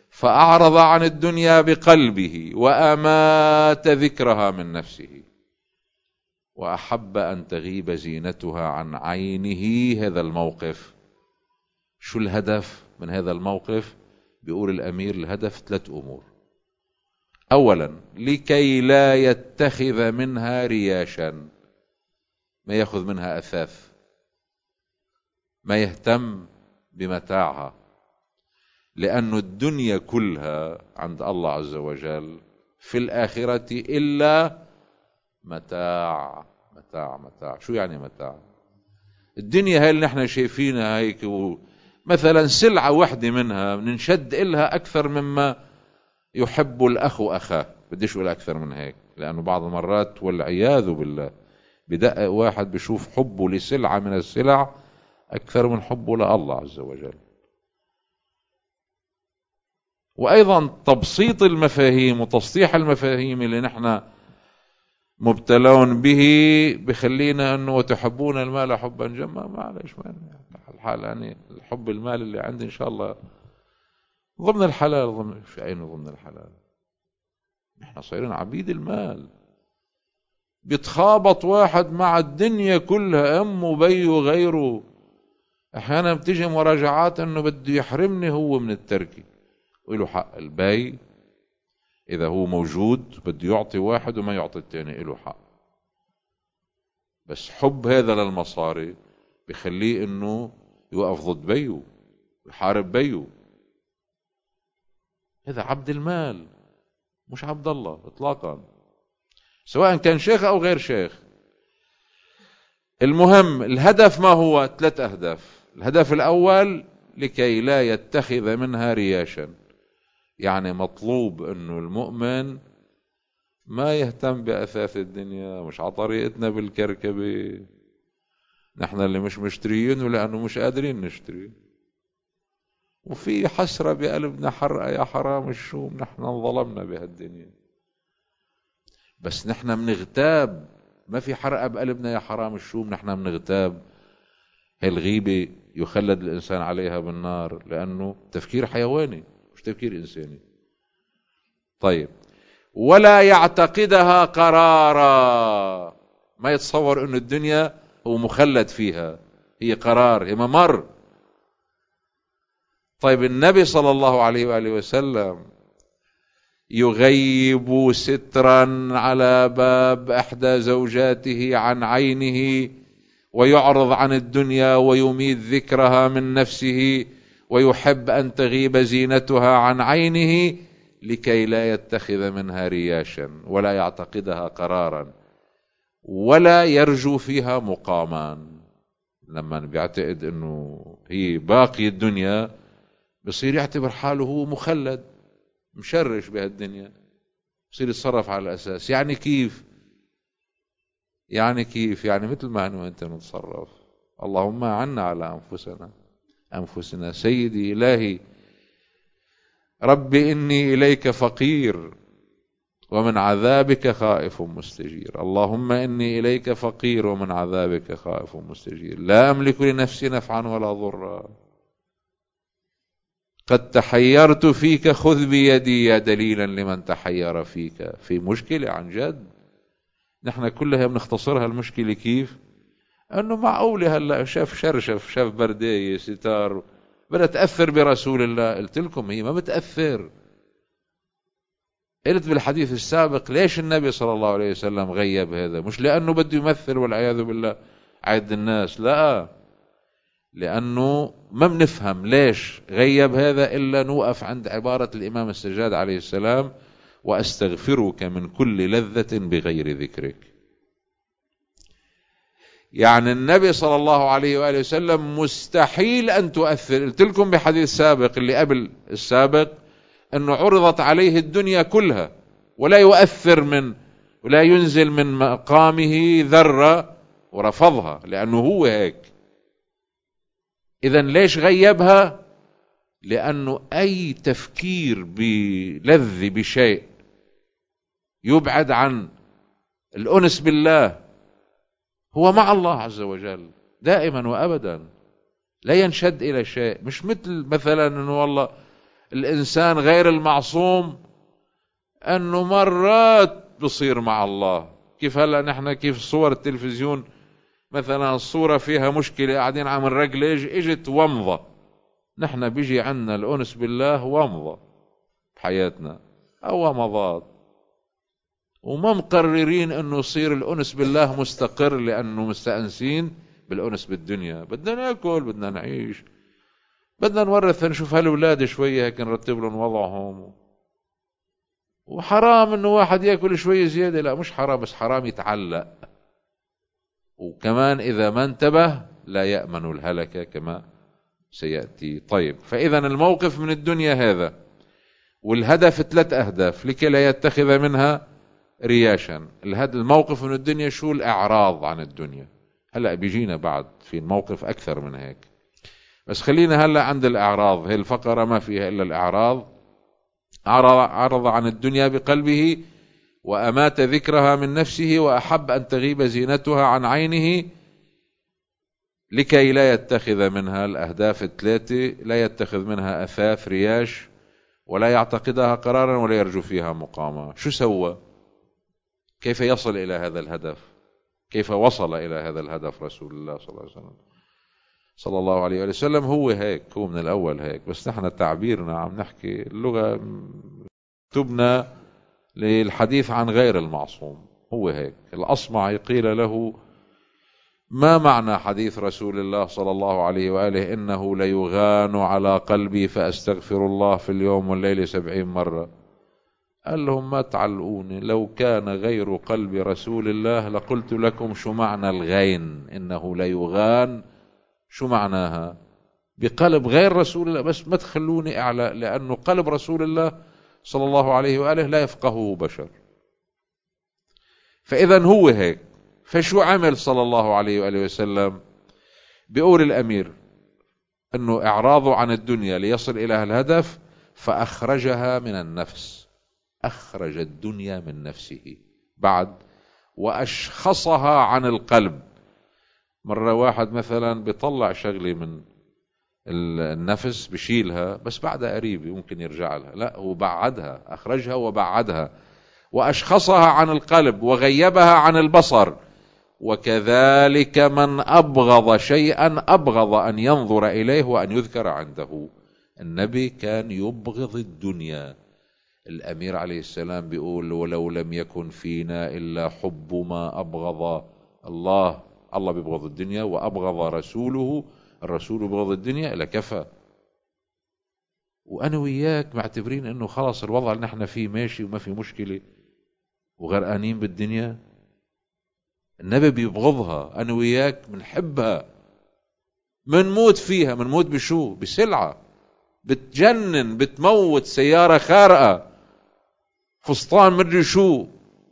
فأعرض عن الدنيا بقلبه وأمات ذكرها من نفسه وأحب أن تغيب زينتها عن عينه. هذا الموقف شو الهدف من هذا الموقف؟ بيقول الأمير الهدف ثلاث أمور. أولا لكي لا يتخذ منها رياشا، ما يأخذ منها أثاث، ما يهتم بمتاعها، لأن الدنيا كلها عند الله عز وجل في الآخرة إلا متاع متاع متاع. شو يعني متاع؟ الدنيا هاي اللي نحن شايفينها هيك، مثلا سلعة واحدة منها بننشد إلها أكثر مما يحب الأخ أخاه. بديش أقول أكثر من هيك، لأنه بعض المرات والعياذ بالله بدقق واحد بشوف حبه لسلعة من السلع أكثر من حبه لله عز وجل. وأيضا تبسيط المفاهيم وتسطيح المفاهيم اللي نحن مبتلون به بخلينا أنه وتحبون المال حبا جما. معلش الحال يعني الحب المال اللي عندي إن شاء الله ضمن الحلال. ضمن في عينه ضمن الحلال. نحن صايرين عبيد المال. بيتخابط واحد مع الدنيا كلها، أمه بيه غيره. أحيانا بتيجي مراجعات أنه بده يحرمني هو من التركي، وله حق. البي إذا هو موجود بده يعطي واحد وما يعطي التاني، له حق. بس حب هذا للمصاري بخليه أنه يوقف ضد بيه ويحارب بيه. هذا عبد المال مش عبد الله إطلاقا، سواء كان شيخ أو غير شيخ. المهم الهدف ما هو؟ ثلاث أهداف. الهدف الأول لكي لا يتخذ منها رياشا، يعني مطلوب أنه المؤمن ما يهتم بأثاث الدنيا. مش على طريقتنا بالكركبة نحن اللي مش مشتريين ولأنه مش قادرين نشتري، وفي حسرة بقلبنا حرقة يا حرام الشوم نحن انظلمنا بهالدنيا. بس نحن منغتاب، ما في حرقة بقلبنا يا حرام الشوم، نحن منغتاب. هالغيبة يخلد الإنسان عليها بالنار لأنه تفكير حيواني مش تفكير إنساني. طيب، ولا يعتقدها قرارا، ما يتصور أن الدنيا هو مخلد فيها، هي قرار، هي ممر. طيب النبي صلى الله عليه وآله وسلم يغيب سترا على باب إحدى زوجاته عن عينه، ويعرض عن الدنيا ويميت ذكرها من نفسه، ويحب أن تغيب زينتها عن عينه لكي لا يتخذ منها رياشا ولا يعتقدها قرارا ولا يرجو فيها مقاما. لما بيعتقد أنه هي باقي الدنيا بصير يعتبر حاله مخلد مشرش بهالدنيا، بصير يتصرف على الأساس. يعني كيف؟ يعني كيف؟ يعني مثل ما أنا وأنت نتصرف. اللهم عنا على أنفسنا أنفسنا. سيدي إلهي ربي إني إليك فقير ومن عذابك خائف مستجير. اللهم إني إليك فقير ومن عذابك خائف مستجير. لا أملك لنفسي نفعا ولا ضرا، قد تحيرت فيك خذ بيدي يا دليلا لمن تحير فيك. في مشكلة عن جد نحن كلها بنختصرها المشكلة كيف؟ أنه معقولة هلأ شاف شرشف شاف بردية ستار بدها تأثر برسول الله. قلت لكم هي ما بتأثر. قلت بالحديث السابق ليش النبي صلى الله عليه وسلم غيب هذا؟ مش لأنه بده يمثل والعياذ بالله عيد الناس، لا، لأنه ما بنفهم ليش غيب هذا إلا نوقف عند عبارة الإمام السجاد عليه السلام وأستغفرك من كل لذة بغير ذكرك. يعني النبي صلى الله عليه وآله وسلم مستحيل أن تؤثر. قلت لكم بحديث سابق اللي قبل السابق أنه عرضت عليه الدنيا كلها ولا يؤثر من ولا ينزل من مقامه ذرة ورفضها لأنه هو هيك. إذن ليش غيبها؟ لأنه أي تفكير بلذ بشيء يبعد عن الأنس بالله هو مع الله عز وجل دائما وأبدا، لا ينشد إلى شيء. مش مثل مثلا أنه والله الإنسان غير المعصوم أنه مرات بصير مع الله. كيف هلأ نحن كيف صور التلفزيون مثلا الصورة فيها مشكلة قاعدين عم نرجلج اجت ومضة، نحن بيجي عنا الأنس بالله ومضة بحياتنا أو ومضات، وما مقررين أنه يصير الأنس بالله مستقر لأنه مستأنسين بالأنس بالدنيا. بدنا ناكل، بدنا نعيش، بدنا نورث، نشوف هالأولاد شوية هيك نرتب لهم وضعهم. وحرام أنه واحد يأكل شوية زيادة، لا مش حرام، بس حرام يتعلق. وكمان إذا ما انتبه لا يأمن الهلكة كما سيأتي. طيب، فإذا الموقف من الدنيا هذا، والهدف ثلاث أهداف لكي لا يتخذ منها رياشا. الموقف من الدنيا شو؟ الإعراض عن الدنيا. هلأ بيجينا بعد في الموقف أكثر من هيك، بس خلينا هلأ عند الإعراض. هي الفقرة ما فيها إلا الإعراض. عرض عن الدنيا بقلبه وأمات ذكرها من نفسه وأحب أن تغيب زينتها عن عينه لكي لا يتخذ منها الأهداف الثلاثة، لا يتخذ منها أثاث رياش، ولا يعتقدها قرارا، ولا يرجو فيها مقاما. شو سوى؟ كيف يصل إلى هذا الهدف؟ كيف وصل إلى هذا الهدف رسول الله صلى الله عليه وسلم صلى الله عليه وسلم؟ هو هيك، هو من الأول هيك، بس نحن تعبيرنا عم نحكي اللغة تبنى للحديث عن غير المعصوم. هو هيك. الأصمعي قيل له: ما معنى حديث رسول الله صلى الله عليه وآله إنه ليغان على قلبي فأستغفر الله في اليوم والليلة سبعين مرة؟ قال لهم: ما تعلقوني، لو كان غير قلب رسول الله لقلت لكم شو معنى الغين، إنه ليغان شو معناها بقلب غير رسول الله، بس ما تخلوني أعلى، لأنه قلب رسول الله صلى الله عليه وآله لا يفقهه بشر. فإذا هو هيك. فشو عمل صلى الله عليه وآله وسلم؟ بيقول الأمير أنه إعراضه عن الدنيا ليصل إلى الهدف، فأخرجها من النفس، أخرج الدنيا من نفسه بعد، وأشخصها عن القلب. مرة واحد مثلا بيطلع شغلة من النفس بشيلها، بس بعدها قريبة ممكن يرجع لها، لا هو بعدها، أخرجها وبعدها، وأشخصها عن القلب وغيبها عن البصر. وكذلك من أبغض شيئا أبغض أن ينظر إليه وأن يذكر عنده. النبي كان يبغض الدنيا. الأمير عليه السلام بيقول: ولو لم يكن فينا إلا حب ما أبغض الله. الله بيبغض الدنيا وأبغض رسوله، الرسول بيبغض الدنيا، لكفى. وأنا وياك معتبرين أنه خلاص الوضع اللي نحن فيه ماشي وما في مشكلة وغرقانين بالدنيا. النبي بيبغضها، أنا وياك منحبها، منموت فيها. منموت بشو؟ بسلعة بتجنن، بتموت، سيارة خارقة، فستان مدري شو.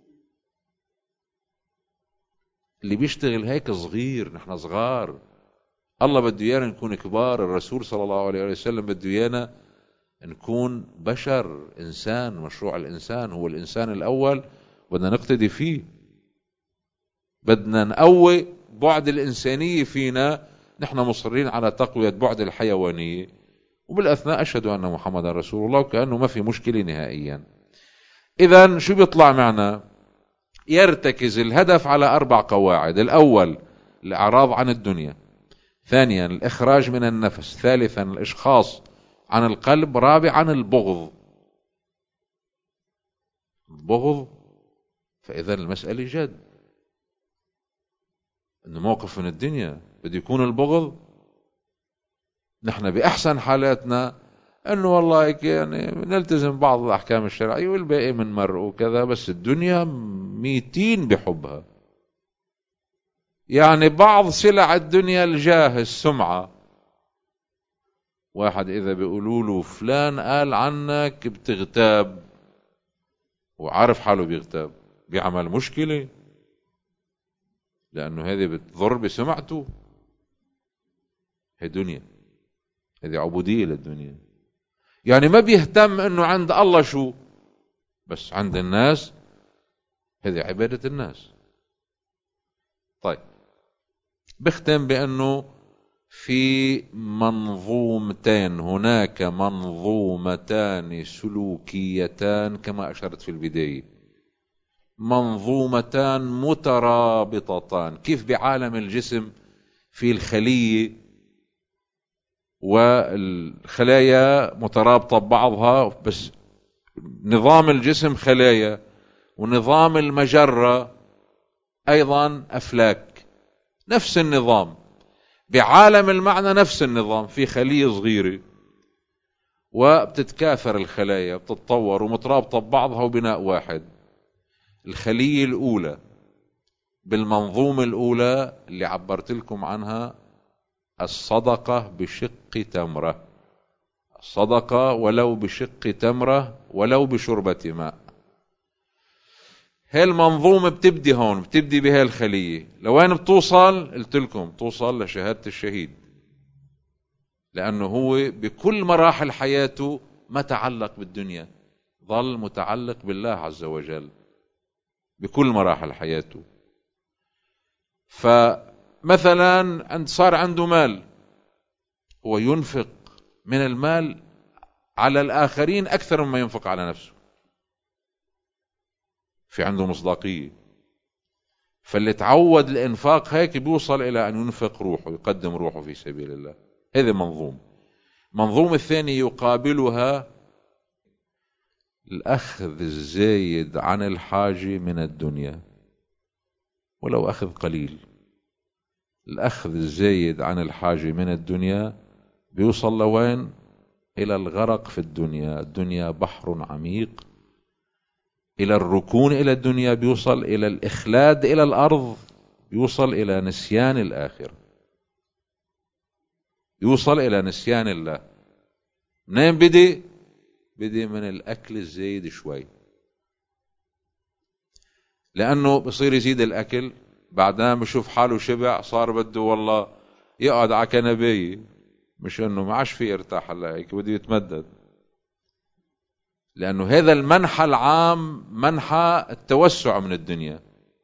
اللي بيشتغل هيك صغير، نحن صغار. الله بده ايانا نكون كبار. الرسول صلى الله عليه وسلم بده ايانا نكون بشر، إنسان. مشروع الإنسان هو الإنسان الأول، بدنا نقتدي فيه، بدنا نقوي بعد الإنسانية فينا. نحن مصرين على تقوية بعد الحيوانية، وبالأثناء أشهد أن محمد رسول الله، وكأنه ما في مشكلة نهائيا. إذن شو بيطلع معنا؟ يرتكز الهدف على أربع قواعد. الأول الإعراض عن الدنيا، ثانيا الإخراج من النفس، ثالثا الإشخاص عن القلب، رابعا البغض. البغض. فإذا المسألة جد، إنه موقف من الدنيا بده يكون البغض. نحن بأحسن حالاتنا إنه والله يعني نلتزم بعض الأحكام الشرعية والباقي من مرء وكذا، بس الدنيا ميتين بحبها. يعني بعض سلع الدنيا الجاه، السمعة. واحد إذا بيقولوا له فلان قال عنك بتغتاب، وعارف حاله بيغتاب، بيعمل مشكلة، لأنه هذه بتضر بسمعته. هي دنيا، هذه عبودية للدنيا. يعني ما بيهتم إنه عند الله شو، بس عند الناس هذه عبادة الناس. طيب، بختم بأنه في منظومتين، هناك منظومتان سلوكيتان كما أشرت في البداية، منظومتان مترابطتان. كيف بعالم الجسم في الخلية والخلايا مترابطة ببعضها، بس نظام الجسم خلايا، ونظام المجرة أيضا أفلاك، نفس النظام. بعالم المعنى نفس النظام، في خلية صغيرة وبتتكاثر الخلايا، بتتطور ومترابطة ببعضها وبناء واحد. الخلية الأولى بالمنظومة الأولى اللي عبرت لكم عنها، الصدقة بشق تمرة، الصدقة ولو بشق تمرة ولو بشربة ماء. هاي المنظومة بتبدي هون، بتبدي بهاي الخلية. لوين بتوصل؟ قلت لكم توصل لشهادة الشهيد، لأنه هو بكل مراحل حياته ما تعلق بالدنيا، ظل متعلق بالله عز وجل بكل مراحل حياته. فمثلا عند صار عنده مال، هو ينفق من المال على الآخرين أكثر مما ينفق على نفسه، في عنده مصداقية. فاللي تعود الإنفاق هيك بيوصل إلى أن ينفق روحه، يقدم روحه في سبيل الله. هذه منظومة. منظومة الثانية يقابلها الأخذ الزايد عن الحاجة من الدنيا ولو أخذ قليل. الأخذ الزايد عن الحاجة من الدنيا بيوصل لوين؟ إلى الغرق في الدنيا. الدنيا بحر عميق. إلى الركون إلى الدنيا بيوصل، إلى الإخلاد إلى الأرض بيوصل، إلى نسيان الآخرة، يوصل إلى نسيان الله. منين بدي؟ بدي من الأكل الزايد شوي، لأنه بصير يزيد الأكل، بعدين بشوف حاله شبع، صار بده والله يقعد على كنباية، مش أنه ما عاش فيه ارتاح هلا هيك بده يتمدد. لأنه هذا المنحى العام منحى التوسع من الدنيا.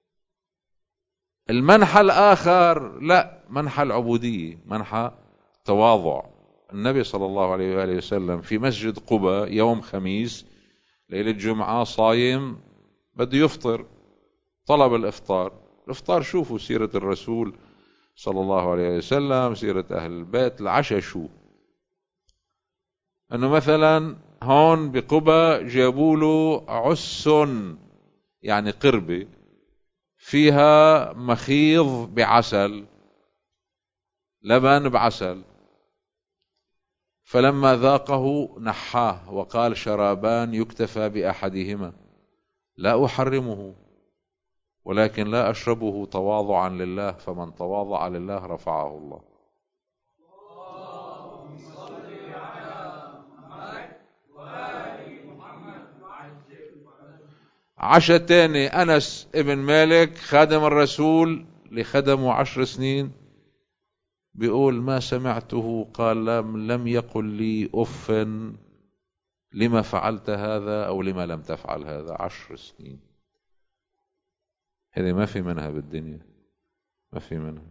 المنحى الآخر لا، منحى العبودية، منحى تواضع. النبي صلى الله عليه وآله وسلم في مسجد قباء يوم خميس ليلة جمعة صايم بده يفطر، طلب الإفطار. الإفطار شوفوا سيرة الرسول صلى الله عليه وسلم، سيرة أهل البيت. العشاء شو؟ أنه مثلا هون بقباء جابوا له عس، يعني قربة فيها مخيض بعسل، لبن بعسل. فلما ذاقه نحاه وقال شرابان يكتفى بأحدهما، لا أحرمه ولكن لا أشربه تواضعا لله، فمن تواضع لله رفعه الله. عشاء تاني أنس ابن مالك خادم الرسول اللي خدمه عشر سنين بيقول ما سمعته قال لم, لم يقل لي أف لما فعلت هذا أو لما لم تفعل هذا. عشر سنين، هذه ما في منها بالدنيا، ما في منها.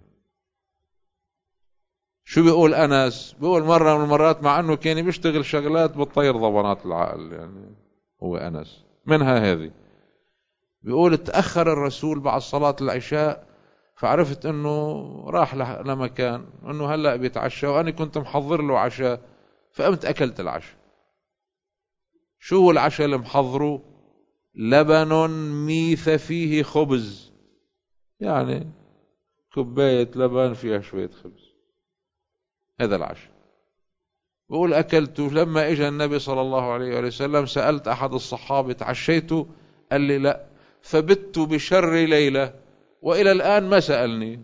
شو بيقول أنس؟ بيقول مرة من المرات مع أنه كان بيشتغل شغلات بتطير ضبانات العقل، يعني هو أنس منها هذه. بيقول تأخر الرسول بعد صلاة العشاء، فعرفت انه راح لمكان انه هلأ بيتعشى، وانا كنت محضر له عشاء، فقمت اكلت العشاء. شو هو العشاء اللي محضره؟ لبن ميث فيه خبز، يعني كوباية لبن فيها شوية خبز، هذا العشاء. بقول اكلته. لما اجى النبي صلى الله عليه وسلم سألت احد الصحابة تعشيته؟ قال لي لا، فبت بشر ليلة وإلى الآن ما سألني.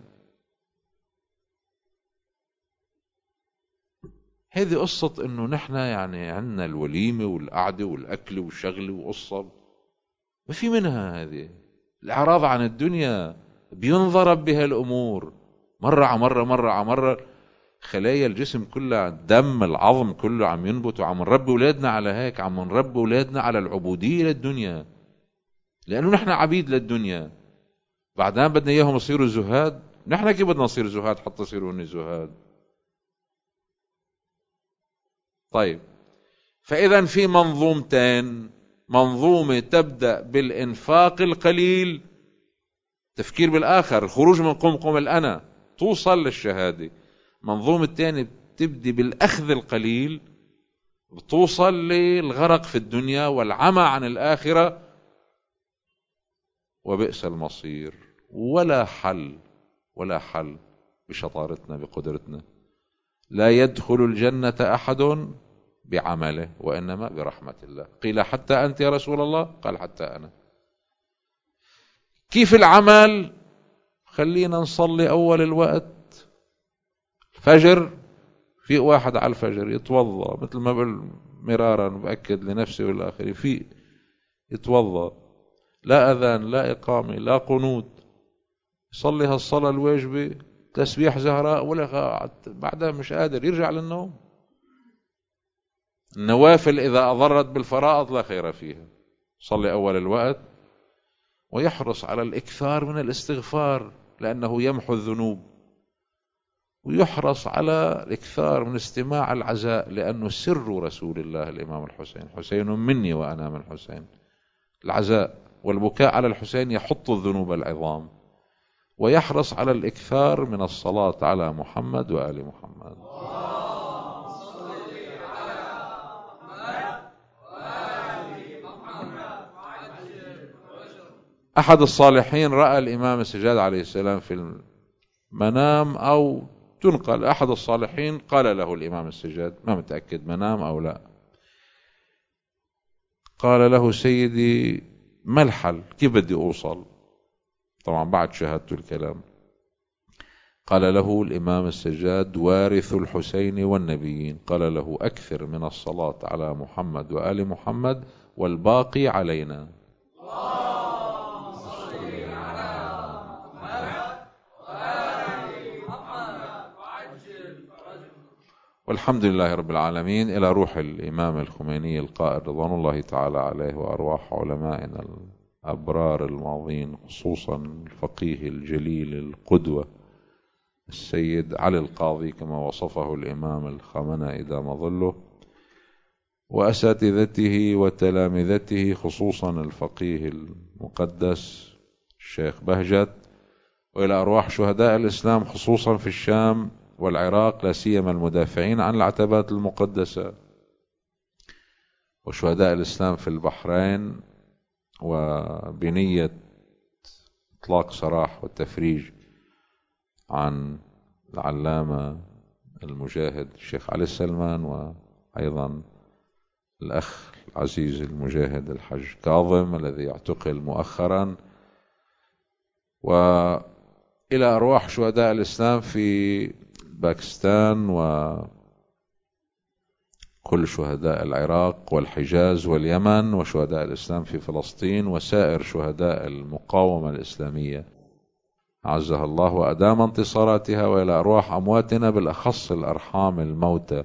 هذه قصة إنه نحن يعني عندنا الوليمة والقعدة والأكل والشغل وقصة، ما في منها. هذه الإعراض عن الدنيا بينضرب بها الأمور مرة على مرة مرة على مرة. خلايا الجسم كلها، الدم العظم كله عم ينبت، وعم نربي أولادنا على هيك، عم نربي أولادنا على العبودية للدنيا، لأنه نحن عبيد للدنيا. بعدين بدنا إياهم يصيروا زهاد. نحن كيف بدنا نصير زهاد حتى يصيروا هن زهاد؟ طيب، فإذا في منظومتين: منظومة تبدأ بالإنفاق القليل، تفكير بالآخر، الخروج من قمقم الأنا توصل للشهادة. منظومة الثانية بتبدي بالأخذ القليل، بتوصل للغرق في الدنيا والعمى عن الآخرة وبئس المصير. ولا حل، ولا حل بشطارتنا بقدرتنا. لا يدخل الجنة أحد بعمله وإنما برحمة الله. قيل حتى أنت يا رسول الله؟ قال حتى أنا. كيف العمل؟ خلينا نصلي أول الوقت فجر، في واحد على الفجر يتوضأ، مثل ما بقول مرارا بأكد لنفسي والآخرين، في يتوضأ، لا أذان لا إقامة لا قنوت، يصلي هالصلاة الواجبة، تسبيح زهراء، ولا بعدها مش قادر يرجع للنوم. النوافل إذا أضرت بالفرائض لا خير فيها. صلي أول الوقت، ويحرص على الإكثار من الاستغفار لأنه يمحو الذنوب، ويحرص على الإكثار من استماع العزاء لأنه سر رسول الله الإمام الحسين: حسين مني وأنا من حسين. العزاء والبكاء على الحسين يحط الذنوب العظام. ويحرص على الإكثار من الصلاة على محمد وآل محمد. أحد الصالحين رأى الإمام السجاد عليه السلام في المنام، أو تنقل أحد الصالحين قال له الإمام السجاد، ما متأكد منام أو لا، قال له: سيدي ما الحل؟ كيف بدي أوصل؟ طبعا بعد شهادته الكلام. قال له الإمام السجاد: وارث الحسين والنبيين. قال له: أكثر من الصلاة على محمد وآل محمد والباقي علينا. والحمد لله رب العالمين. إلى روح الإمام الخميني القائد رضوان الله تعالى عليه، وأرواح علمائنا الأبرار الماضين، خصوصا الفقيه الجليل القدوة السيد علي القاضي كما وصفه الإمام الخامنئي دام ظله، وأساتذته وتلامذته، خصوصا الفقيه المقدس الشيخ بهجت، وإلى أرواح شهداء الإسلام خصوصا في الشام والعراق، لا سيما المدافعين عن العتبات المقدسة، وشهداء الإسلام في البحرين، وبنية إطلاق سراح والتفريج عن العلامة المجاهد الشيخ علي السلمان، وأيضا الأخ العزيز المجاهد الحج كاظم الذي اعتقل مؤخرا، وإلى أرواح شهداء الإسلام في باكستان وكل شهداء العراق والحجاز واليمن، وشهداء الإسلام في فلسطين، وسائر شهداء المقاومة الإسلامية عزها الله وأدام انتصاراتها. وإلى أرواح أمواتنا، بالأخص الأرحام الموتى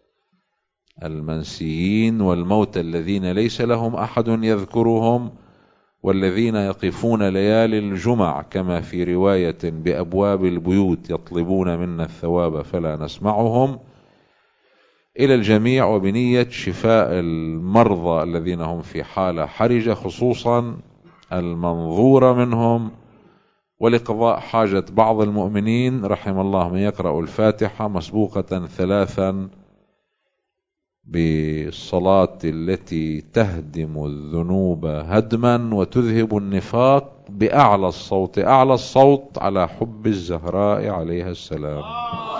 المنسيين، والموتى الذين ليس لهم أحد يذكرهم، والذين يقفون ليالي الجمع كما في رواية بأبواب البيوت يطلبون منا الثواب فلا نسمعهم. إلى الجميع، وبنية شفاء المرضى الذين هم في حالة حرجة، خصوصا المنظور منهم، ولقضاء حاجة بعض المؤمنين رحم الله من يقرأ الفاتحة مسبوقة ثلاثا بالصلاة التي تهدم الذنوب هدما وتذهب النفاق بأعلى الصوت، أعلى الصوت على حب الزهراء عليها السلام.